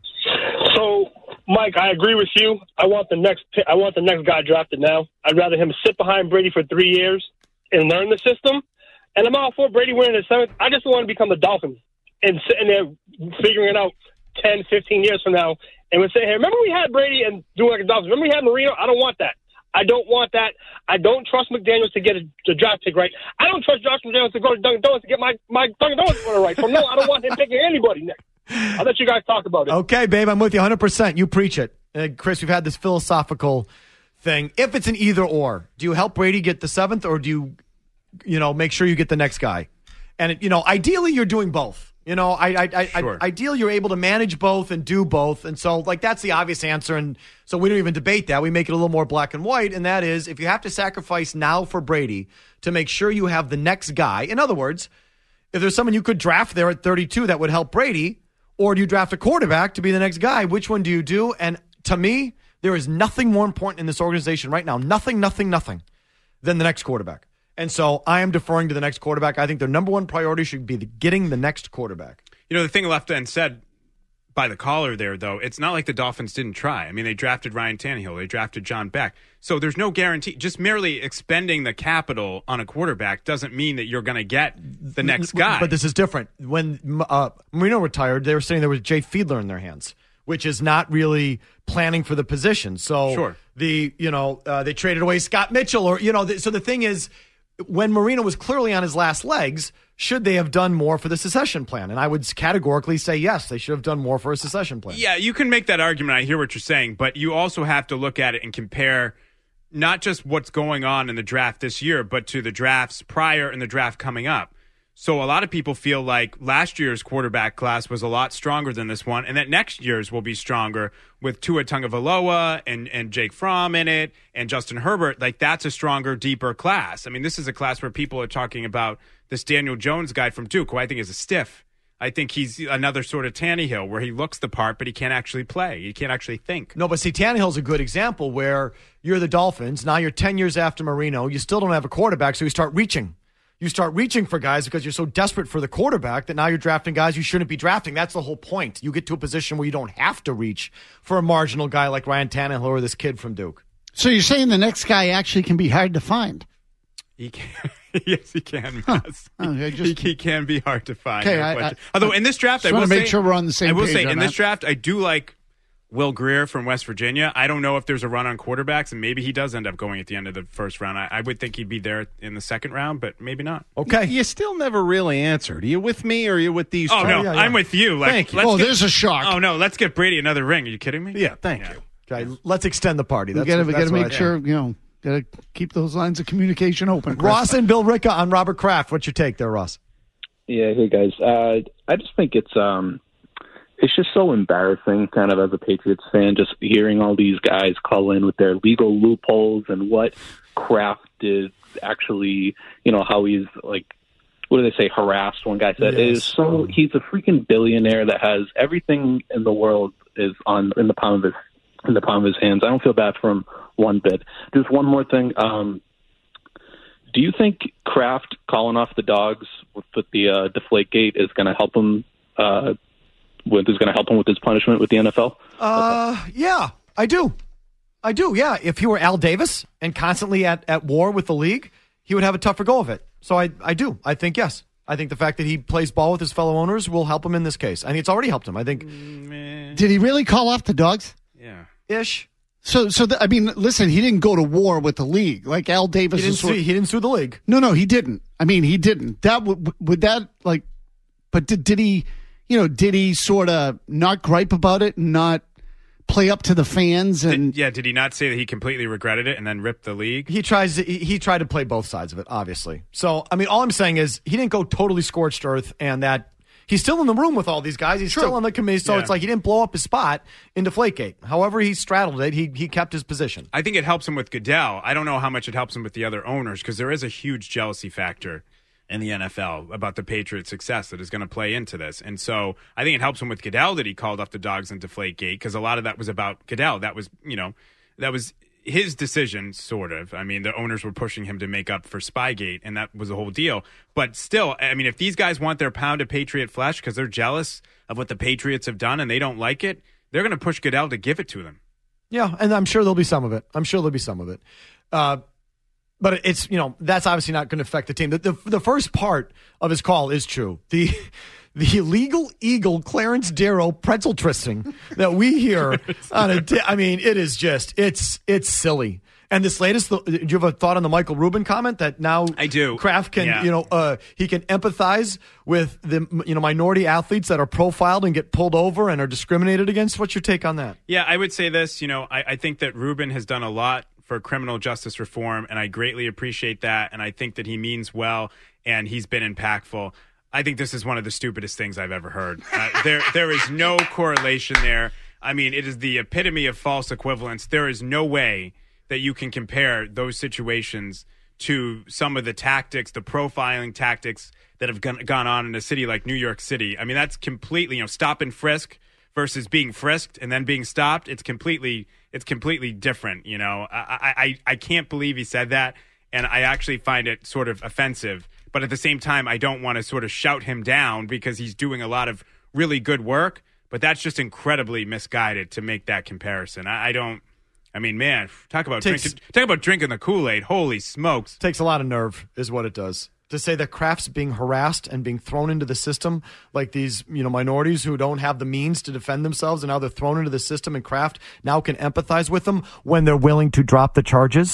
So, Mike, I agree with you. I want the next. I want the next guy drafted now. I'd rather him sit behind Brady for three years and learn the system. And I'm all for Brady winning his seventh. I just want to become the Dolphins and sitting there figuring it out ten, fifteen years from now. And we're saying, hey, remember we had Brady and doing like a Dolphins? Remember we had Marino? I don't want that. I don't want that. I don't trust McDaniels to get a, a draft pick right. I don't trust Josh McDaniels to go to Dunkin' Donuts to get my, my Dunkin' Donuts order right. So, no, I don't want him picking anybody next. I'll let you guys talk about it. Okay, babe, I'm with you one hundred percent. You preach it. Uh, Chris, we've had this philosophical thing. If it's an either or, do you help Brady get the seventh, or do you, you know, make sure you get the next guy? And, it, you know, ideally you're doing both. You know, I, I, I, sure. I, ideally you're able to manage both and do both. And so, like, that's the obvious answer. And so we don't even debate that. We make it a little more black and white. And that is, if you have to sacrifice now for Brady to make sure you have the next guy, in other words, if there's someone you could draft there at thirty-two that would help Brady, or do you draft a quarterback to be the next guy? Which one do you do? And to me, there is nothing more important in this organization right now, nothing, nothing, nothing, than the next quarterback. And so I am deferring to the next quarterback. I think their number one priority should be the, getting the next quarterback. You know, the thing left end said by the caller there, though, it's not like the Dolphins didn't try. I mean, they drafted Ryan Tannehill. They drafted John Beck. So there's no guarantee. Just merely expending the capital on a quarterback doesn't mean that you're going to get the next guy. But this is different. When uh, Marino retired, they were saying there was Jay Fiedler in their hands, which is not really planning for the position. So sure. the, you know, uh, they traded away Scott Mitchell, or, you know, the, so the thing is, when Marino was clearly on his last legs, should they have done more for the succession plan? And I would categorically say yes, they should have done more for a succession plan. Yeah, you can make that argument. I hear what you're saying, but you also have to look at it and compare not just what's going on in the draft this year, but to the drafts prior and the draft coming up. So a lot of people feel like last year's quarterback class was a lot stronger than this one, and that next year's will be stronger with Tua Tagovailoa and, and Jake Fromm in it and Justin Herbert. Like, that's a stronger, deeper class. I mean, this is a class where people are talking about this Daniel Jones guy from Duke, who I think is a stiff. I think he's another sort of Tannehill where he looks the part, but he can't actually play. He can't actually think. No, but see, Tannehill's a good example where you're the Dolphins. Now you're ten years after Marino. You still don't have a quarterback, so you start reaching. You start reaching for guys because you're so desperate for the quarterback that now you're drafting guys you shouldn't be drafting. That's the whole point. You get to a position where you don't have to reach for a marginal guy like Ryan Tannehill or this kid from Duke. So you're saying the next guy actually can be hard to find? He can. Yes, he can. Huh. Okay, just, he, he can be hard to find. Okay, no I, I, Although in this draft, I just will want to make say, sure we're on the same I will page say on in that. this draft, I do like Will Grier from West Virginia. I don't know if there's a run on quarterbacks, and maybe he does end up going at the end of the first round. I, I would think he'd be there in the second round, but maybe not. Okay. You, you still never really answered. Are you with me or are you with these Oh, two? no, yeah, yeah. I'm with you. Like, Thank you. let's Oh, get- there's a shock. Oh, no, let's get Brady another ring. Are you kidding me? Yeah, thank Yeah. you. Okay, let's extend the party. We That's got what- to that's make what I- sure, you know, got to keep those lines of communication open. Chris. Ross and Bill Ricca on Robert Kraft. What's your take there, Ross? Yeah, hey guys. Uh, I just think it's um, it's just so embarrassing, kind of as a Patriots fan, just hearing all these guys call in with their legal loopholes and what Kraft did actually, you know, how he's like, what do they say, harassed? One guy said Yes. it is so. He's a freaking billionaire that has everything in the world is on in the palm of his in the palm of his hands. I don't feel bad for him one bit. Just one more thing. Um, do you think Kraft calling off the dogs with, with the uh, Deflategate is going to help him? Uh, with is going to help him with his punishment with the N F L? Uh, yeah, I do. I do, yeah. If he were Al Davis and constantly at, at war with the league, he would have a tougher go of it. So I, I do. I think, yes. I think the fact that he plays ball with his fellow owners will help him in this case. I think it's already helped him. I think. Did he really call off the dogs? Yeah. Ish. So, so the, I mean, listen, he didn't go to war with the league like Al Davis. He didn't, is sort- sue, he didn't sue the league. No, no, he didn't. I mean, he didn't. That would, would that like, but did, did he, you know, did he sort of not gripe about it and not play up to the fans? And Did, yeah, did he not say that he completely regretted it and then ripped the league? He tries. To, he, he tried to play both sides of it, obviously. So, I mean, all I'm saying is he didn't go totally scorched earth, and that he's still in the room with all these guys. He's True. still on the committee, so Yeah. it's like he didn't blow up his spot in Deflategate. However, he straddled it. He he kept his position. I think it helps him with Goodell. I don't know how much it helps him with the other owners because there is a huge jealousy factor in the N F L about the Patriots' success that is going to play into this. And so I think it helps him with Goodell that he called off the dogs in Deflategate because a lot of that was about Goodell. That was, you know, that was his decision, sort of. I mean, the owners were pushing him to make up for Spygate, and that was the whole deal. But still, I mean, if these guys want their pound of Patriot flesh because they're jealous of what the Patriots have done and they don't like it, they're going to push Goodell to give it to them. Yeah, and I'm sure there'll be some of it. I'm sure there'll be some of it. Uh, but it's, you know, that's obviously not going to affect the team. The, the, the first part of his call is true. The the illegal eagle Clarence Darrow pretzel twisting that we hear on a di- I mean, it is just, it's it's silly. And this latest, do you have a thought on the Michael Rubin comment that now I do. Kraft can, Yeah. you know, uh, he can empathize with the, you know, minority athletes that are profiled and get pulled over and are discriminated against? What's your take on that? Yeah, I would say this. You know, I, I think that Rubin has done a lot for criminal justice reform, and I greatly appreciate that. And I think that he means well, and he's been impactful. I think this is one of the stupidest things I've ever heard. Uh, there, there is no correlation there. I mean, it is the epitome of false equivalence. There is no way that you can compare those situations to some of the tactics, the profiling tactics that have gone, gone on in a city like New York City. I mean, that's completely, you know, stop and frisk versus being frisked and then being stopped. It's completely, it's completely different. You know, I, I, I can't believe he said that, and I actually find it sort of offensive. But at the same time, I don't want to sort of shout him down because he's doing a lot of really good work. But that's just incredibly misguided to make that comparison. I, I don't. I mean, man, talk about Takes- drinking, talk about drinking the Kool-Aid. Holy smokes! Takes a lot of nerve, is what it does. To say that Kraft's being harassed and being thrown into the system like these, you know, minorities who don't have the means to defend themselves, and now they're thrown into the system, and Kraft now can empathize with them when they're willing to drop the charges,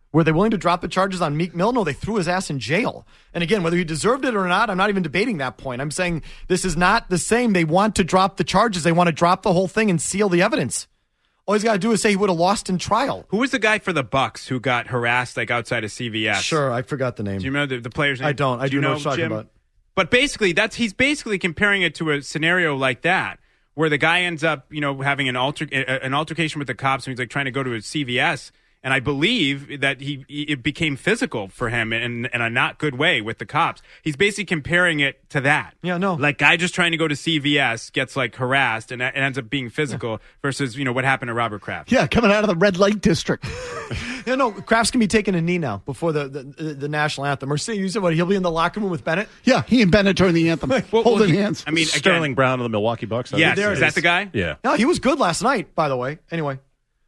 Were they willing to drop the charges on Meek Mill? No, they threw his ass in jail. And again, whether he deserved it or not, I'm not even debating that point. I'm saying this is not the same. They want to drop the charges. They want to drop the whole thing and seal the evidence. All he's got to do is say he would have lost in trial. Who was the guy for the Bucks who got harassed like outside of C V S? Sure, I forgot the name. Do you remember the, the player's name? I don't. I do, do you know know what you're talking Jim? about. But basically, that's he's basically comparing it to a scenario like that, where the guy ends up, you know, having an alter an altercation with the cops, and he's like trying to go to a C V S. And I believe that he it became physical for him in, in a not good way with the cops. He's basically comparing it to that. Yeah, no. Like guy just trying to go to C V S gets like harassed and it ends up being physical yeah. versus, you know, what happened to Robert Kraft. Yeah, coming out of the red light district. Yeah, no, Kraft's going to be taking a knee now before the, the, the national anthem. Or say, you said what, he'll be in the locker room with Bennett? Yeah, he and Bennett during the anthem, well, holding well, he, hands. I mean, Sterling again, Brown of the Milwaukee Bucks. Yes, yeah, is that the guy? Yeah. No, he was good last night, by the way. Anyway.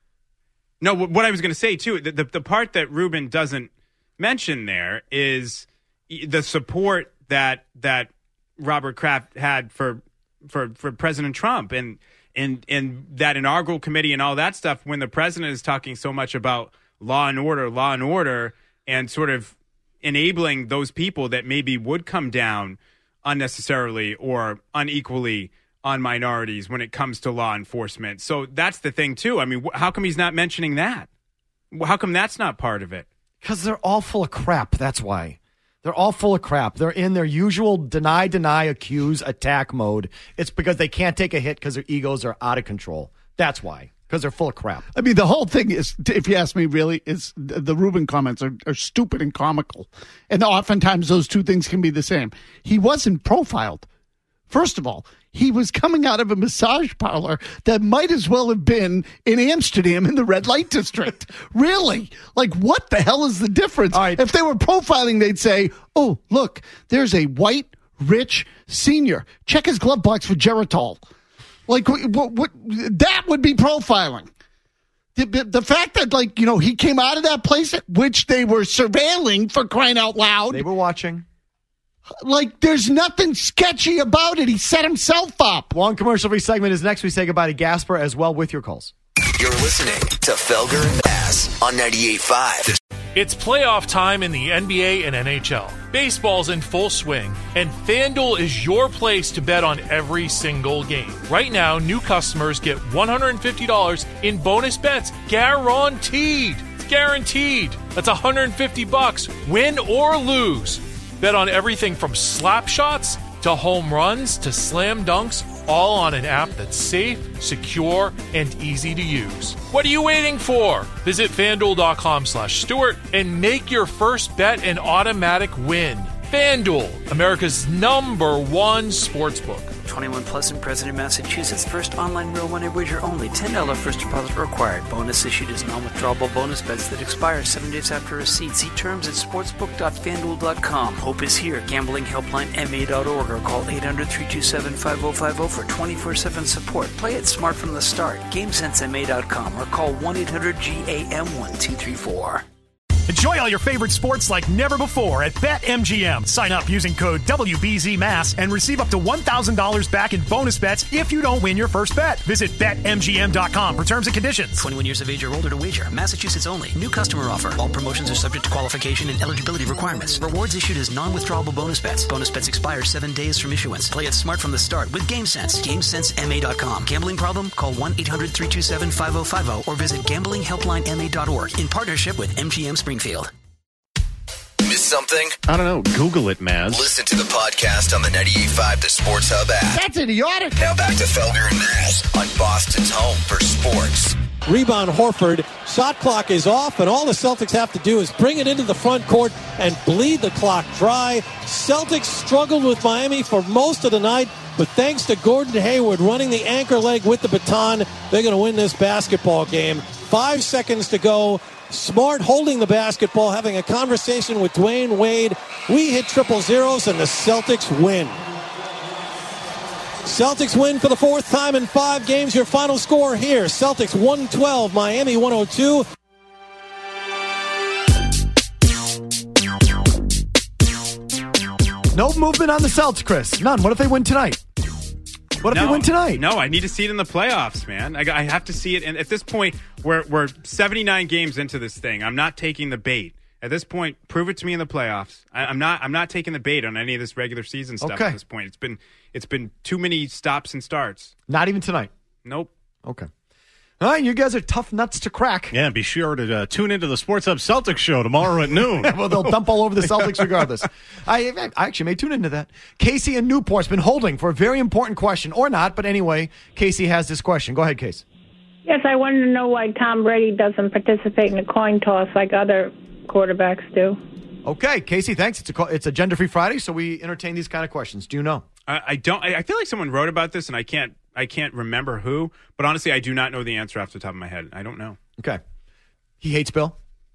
No, what I was going to say, too, the, the, the part that Ruben doesn't mention there is the support that that Robert Kraft had for for, for President Trump and, and, and that inaugural committee and all that stuff when the president is talking so much about law and order, law and order, and sort of enabling those people that maybe would come down unnecessarily or unequally on minorities when it comes to law enforcement. So that's the thing, too. I mean, wh- how come he's not mentioning that? How come that's not part of it? Because they're all full of crap. That's why. They're all full of crap. They're in their usual deny, deny, accuse, attack mode. It's because they can't take a hit because their egos are out of control. That's why. Because they're full of crap. I mean, the whole thing is, if you ask me, really, is the Ruben comments are, are stupid and comical. And oftentimes those two things can be the same. He wasn't profiled. First of all, he was coming out of a massage parlor that might as well have been in Amsterdam in the red light district. Really? Like, what the hell is the difference? All right. If they were profiling, they'd say, oh, look, there's a white, rich senior. Check his glove box for Geritol. Like, what, what, that would be profiling. The, the, the fact that, like, you know, he came out of that place, which they were surveilling for crying out loud. They were watching. Like, there's nothing sketchy about it. He set himself up. Long commercial-free segment is next. We say goodbye to Gasper as well with your calls. You're listening to Felger and Bass on ninety-eight point five. It's playoff time in the N B A and N H L. Baseball's in full swing, and FanDuel is your place to bet on every single game. Right now, new customers get one hundred fifty dollars in bonus bets guaranteed. It's guaranteed. That's one hundred fifty bucks, win or lose. Bet on everything from slap shots to home runs to slam dunks, all on an app that's safe, secure, and easy to use. What are you waiting for? Visit FanDuel.com slash Stewart and make your first bet an automatic win. FanDuel, America's number one sportsbook. twenty-one plus and present in Massachusetts. First online real money wager only. ten dollars first deposit required. Bonus issued as non-withdrawable bonus bets that expire seven days after receipt. See terms at sportsbook dot fan duel dot com. Hope is here. Gambling helpline M A dot org or call eight hundred, three two seven, five oh five oh for twenty-four seven support. Play it smart from the start. game sense M A dot com or call one eight hundred G A M one two three four. Enjoy all your favorite sports like never before at BetMGM. Sign up using code W B Z M A S and receive up to one thousand dollars back in bonus bets if you don't win your first bet. Visit Bet M G M dot com for terms and conditions. twenty-one years of age or older to wager. Massachusetts only. New customer offer. All promotions are subject to qualification and eligibility requirements. Rewards issued as non-withdrawable bonus bets. Bonus bets expire seven days from issuance. Play it smart from the start with GameSense. game sense M A dot com. Gambling problem? Call one eight hundred, three two seven, five oh five oh or visit gambling helpline M A dot org in partnership with M G M Springfield. Miss something? I don't know. Google it, Maz. Listen to the podcast on the ninety-eight point five The Sports Hub app. That's idiotic. Now back to Felger and Maz on Boston's home for sports. Rebound Horford. Shot clock is off, and all the Celtics have to do is bring it into the front court and bleed the clock dry. Celtics struggled with Miami for most of the night, but thanks to Gordon Hayward running the anchor leg with the baton, they're going to win this basketball game. Five seconds to go. Smart holding the basketball, having a conversation with Dwayne Wade. We hit triple zeros, and the Celtics win. Celtics win for the fourth time in five games. Your final score here. Celtics one twelve, Miami one oh two. No movement on the Celtics, Chris. None. What if they win tonight? What if no, they win tonight? No, I need to see it in the playoffs, man. I, I have to see it. And at this point, we're, we're seventy-nine games into this thing. I'm not taking the bait. At this point, prove it to me in the playoffs. I, I'm not. I'm not taking the bait on any of this regular season stuff Okay. at this point. It's been it's been too many stops and starts. Not even tonight. Nope. Okay. All right, you guys are tough nuts to crack. Yeah, be sure to uh, tune into the Sports Hub Celtics show tomorrow at noon. Well, they'll dump all over the Celtics regardless. I, I actually may tune into that. Casey in Newport's been holding for a very important question, or not, but anyway, Casey has this question. Go ahead, Casey. Yes, I wanted to know why Tom Brady doesn't participate in a coin toss like other quarterbacks do. Okay, Casey, thanks. It's a it's a gender-free Friday, so we entertain these kind of questions. Do you know? I, I don't. I, I feel like someone wrote about this, and I can't. I can't remember who. But honestly, I do not know the answer off the top of my head. I don't know. Okay. He hates Bill.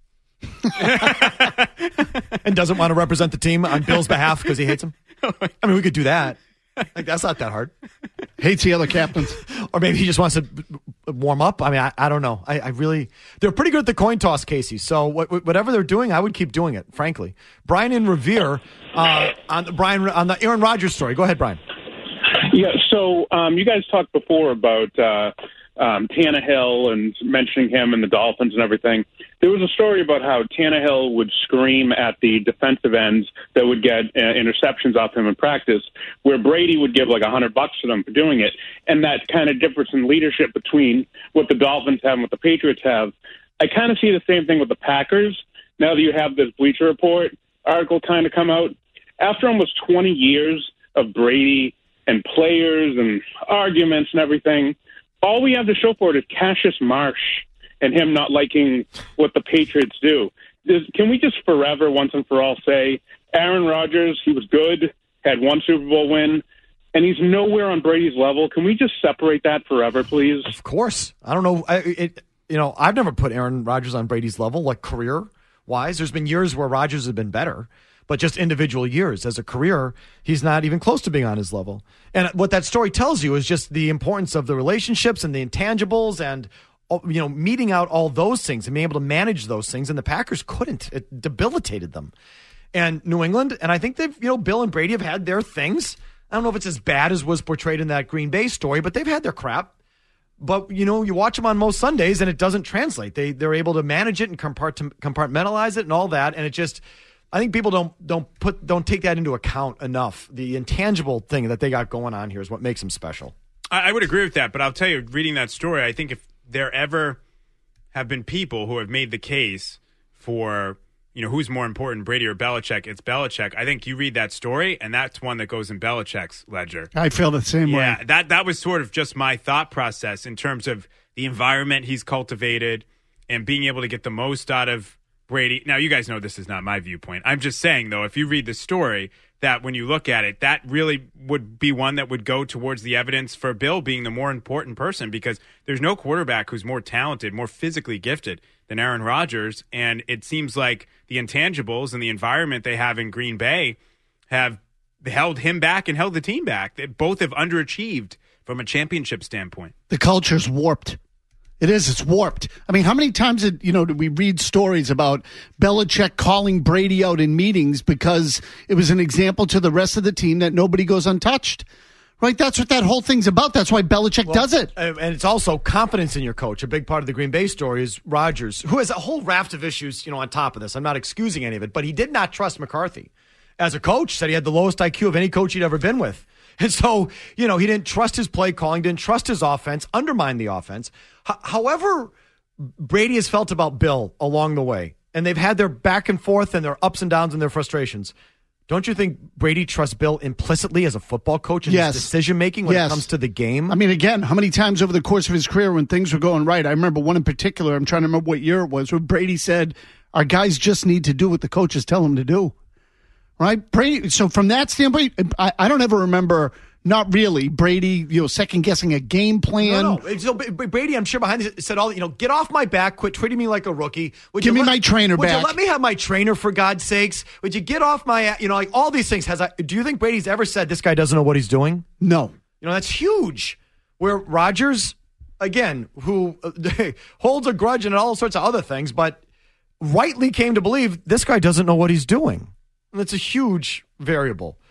And doesn't want to represent the team on Bill's behalf because he hates him. I mean, we could do that. Like, that's not that hard. Hates the other captains. Or maybe he just wants to warm up. I mean, I, I don't know. I, I really, they're pretty good at the coin toss, Casey. So what, whatever they're doing, I would keep doing it, frankly. Brian in Revere, uh, on Brian on the Aaron Rodgers story. Go ahead, Brian. Yeah, so um, you guys talked before about uh, um, Tannehill and mentioning him and the Dolphins and everything. There was a story about how Tannehill would scream at the defensive ends that would get uh, interceptions off him in practice, where Brady would give like a hundred bucks to them for doing it. And that kind of difference in leadership between what the Dolphins have and what the Patriots have. I kind of see the same thing with the Packers. Now that you have this Bleacher Report article kind of come out, after almost twenty years of Brady and players and arguments and everything, all we have to show for it is Cassius Marsh and him not liking what the Patriots do. Does, can we just forever, once and for all, say Aaron Rodgers, he was good, had one Super Bowl win, and he's nowhere on Brady's level? Can we just separate that forever, please? Of course. I don't know. I, it, you know, I've never put Aaron Rodgers on Brady's level, like career-wise. There's been years where Rodgers has been better. But just individual years. As a career, he's not even close to being on his level. And what that story tells you is just the importance of the relationships and the intangibles and, you know, meeting out all those things and being able to manage those things. And the Packers couldn't. It debilitated them. And New England, and I think they've, you know, Bill and Brady have had their things. I don't know if it's as bad as was portrayed in that Green Bay story, but they've had their crap. But, you know, you watch them on most Sundays and it doesn't translate. They, they're able to manage it and compartmentalize it and all that. And it just... I think people don't don't put don't take that into account enough. The intangible thing that they got going on here is what makes them special. I, I would agree with that, but I'll tell you, reading that story, I think if there ever have been people who have made the case for, you know, who's more important, Brady or Belichick, it's Belichick. I think you read that story, and that's one that goes in Belichick's ledger. I feel the same yeah, way. Yeah, that that was sort of just my thought process in terms of the environment he's cultivated and being able to get the most out of Brady. Now, you guys know this is not my viewpoint. I'm just saying, though, if you read the story, that when you look at it, that really would be one that would go towards the evidence for Bill being the more important person, because there's no quarterback who's more talented, more physically gifted than Aaron Rodgers. And it seems like the intangibles and the environment they have in Green Bay have held him back and held the team back. They both have underachieved from a championship standpoint. The culture's warped. It is. It's warped. I mean, how many times did, you know, did we read stories about Belichick calling Brady out in meetings because it was an example to the rest of the team that nobody goes untouched? Right? That's what that whole thing's about. That's why Belichick well, does it. And it's also confidence in your coach. A big part of the Green Bay story is Rodgers, who has a whole raft of issues, you know, on top of this. I'm not excusing any of it, but he did not trust McCarthy. As a coach, said he had the lowest I Q of any coach he'd ever been with. And so, you know, he didn't trust his play calling, didn't trust his offense, undermined the offense. H- however, Brady has felt about Bill along the way, and they've had their back and forth and their ups and downs and their frustrations. Don't you think Brady trusts Bill implicitly as a football coach in yes. his decision-making when yes. it comes to the game? I mean, again, how many times over the course of his career when things were going right? I remember one in particular, I'm trying to remember what year it was, where Brady said, our guys just need to do what the coaches tell them to do. Right? Brady. So from that standpoint, I, I don't ever remember... Not really. Brady, you know, second-guessing a game plan. No, no. So Brady, I'm sure behind this said all, you know, get off my back, quit treating me like a rookie. Would Give you me let, my trainer would back. Would you let me have my trainer, for God's sakes? Would you get off my, you know, like all these things. Has I, do you think Brady's ever said this guy doesn't know what he's doing? No. You know, that's huge. Where Rodgers, again, who holds a grudge and all sorts of other things, but rightly came to believe this guy doesn't know what he's doing. And that's a huge variable.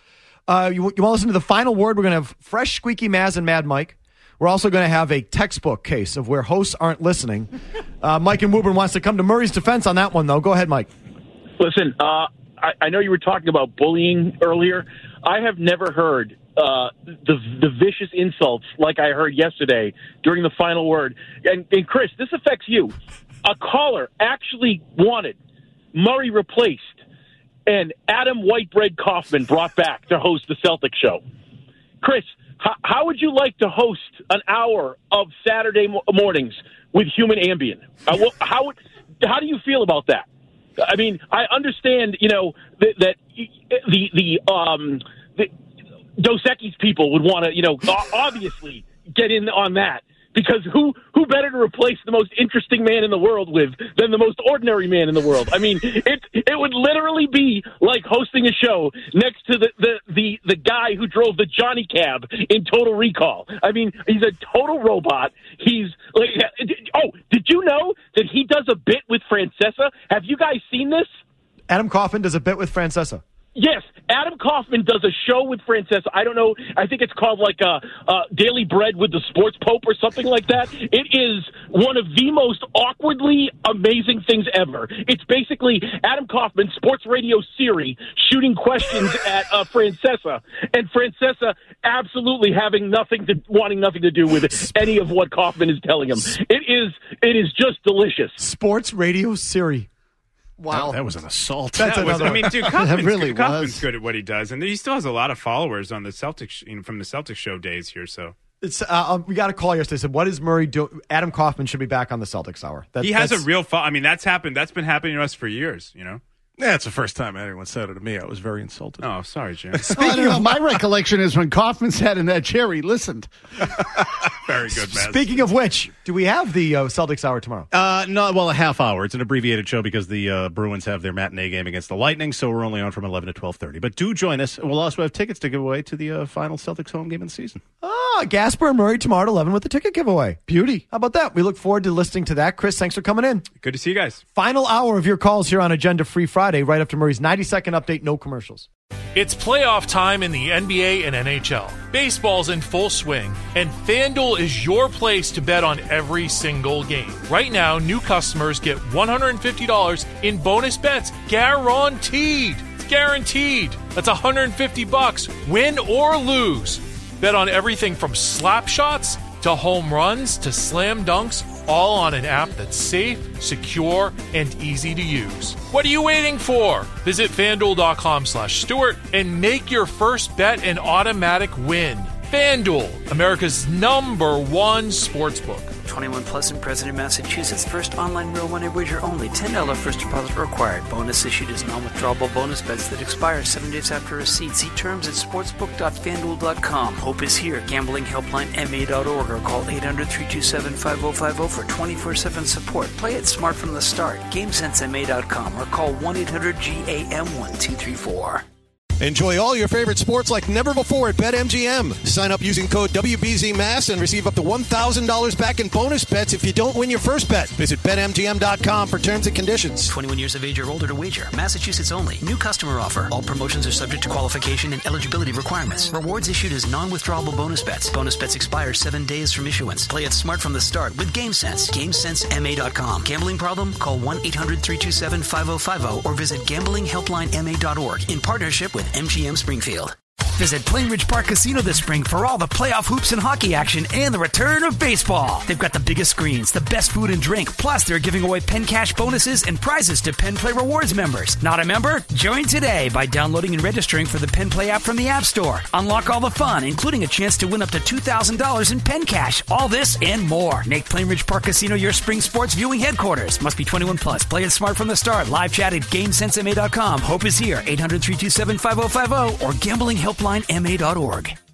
Uh, you, you want to listen to the final word? We're going to have fresh Squeaky Maz and Mad Mike. We're also going to have a textbook case of where hosts aren't listening. Uh, Mike and Woburn wants to come to Murray's defense on that one, though. Go ahead, Mike. Listen, uh, I, I know you were talking about bullying earlier. I have never heard uh, the the vicious insults like I heard yesterday during the final word. And, and Chris, this affects you. A caller actually wanted Murray replaced and Adam Whitebread Kaufman brought back to host the Celtics show. Chris, how, how would you like to host an hour of Saturday mo- mornings with Human Ambient? Uh, well, how would, how do you feel about that? I mean, I understand, you know, that, that the the um the Dos Equis people would want to, you know, obviously get in on that. Because who who better to replace the most interesting man in the world with than the most ordinary man in the world? I mean, it it would literally be like hosting a show next to the, the, the, the guy who drove the Johnny Cab in Total Recall. I mean, he's a total robot. He's like, oh, did you know that he does a bit with Francesa? Have you guys seen this? Adam Kaufman does a bit with Francesa. Yes, Adam Kaufman does a show with Francesa. I don't know. I think it's called like uh, uh, Daily Bread with the Sports Pope or something like that. It is one of the most awkwardly amazing things ever. It's basically Adam Kaufman, sports radio Siri, shooting questions at uh, Francesa, and Francesa absolutely having nothing to wanting nothing to do with any of what Kaufman is telling him. It is it is just delicious. Sports radio Siri. Wow, that, that was an assault. That's that was, I mean, dude, Kaufman's, really good, Kaufman's was. good at what he does, and he still has a lot of followers on the Celtics, you know, from the Celtics show days here. So it's uh, um, we got a call yesterday. Said, "What is Murray doing?" Adam Kaufman should be back on the Celtics hour. That, he has a real. Fo- I mean, that's happened. That's been happening to us for years. You know. Yeah, it's the first time anyone said it to me. I was very insulted. Oh, sorry, Jim. Speaking of, my recollection is when Kaufman sat in that chair, he listened. Very good, man. Speaking of which, do we have the uh, Celtics hour tomorrow? Uh, no, well, a half hour. It's an abbreviated show because the uh, Bruins have their matinee game against the Lightning, so we're only on from eleven to twelve thirty. But do join us. We'll also have tickets to give away to the uh, final Celtics home game of the season. Ah, Gasper and Murray tomorrow at eleven with the ticket giveaway. Beauty. How about that? We look forward to listening to that. Chris, thanks for coming in. Good to see you guys. Final hour of your calls here on Agenda Free Friday, right after Murray's ninety-second update, no commercials. It's playoff time in the N B A and N H L. Baseball's in full swing, and FanDuel is your place to bet on every single game. Right now, new customers get one hundred fifty dollars in bonus bets guaranteed. It's guaranteed. That's one hundred fifty bucks, win or lose. Bet on everything from slap shots to home runs to slam dunks, all on an app that's safe, secure, and easy to use. What are you waiting for? Visit FanDuel.com slash Stewart and make your first bet an automatic win. FanDuel, America's number one sportsbook. twenty-one plus and present in Massachusetts. First online real money wager only. ten dollars first deposit required. Bonus issued as non-withdrawable bonus bets that expire seven days after receipt. See terms at sportsbook dot fanduel dot com. Hope is here. Gambling helpline M A dot org or call eight hundred, three two seven, five oh five oh for twenty-four seven support. Play it smart from the start. game sense M A dot com or call one eight hundred G A M one two three four. Enjoy all your favorite sports like never before at BetMGM. Sign up using code W B Z M A S and receive up to one thousand dollars back in bonus bets if you don't win your first bet. Visit Bet M G M dot com for terms and conditions. twenty-one years of age or older to wager. Massachusetts only. New customer offer. All promotions are subject to qualification and eligibility requirements. Rewards issued as non-withdrawable bonus bets. Bonus bets expire seven days from issuance. Play it smart from the start with GameSense. game sense M A dot com. Gambling problem? Call one eight hundred, three two seven, five oh five oh or visit gambling helpline M A dot org in partnership with M G M Springfield. Visit Plainridge Park Casino this spring for all the playoff hoops and hockey action and the return of baseball. They've got the biggest screens, the best food and drink, plus they're giving away Penn Cash bonuses and prizes to Penn Play Rewards members. Not a member? Join today by downloading and registering for the Penn Play app from the App Store. Unlock all the fun, including a chance to win up to two thousand dollars in Penn Cash. All this and more. Make Plainridge Park Casino your spring sports viewing headquarters. Must be twenty-one plus. Play it smart from the start. Live chat at game sense M A dot com. Hope is here. eight hundred, three two seven, five oh five oh or gambling helpline M A dot org.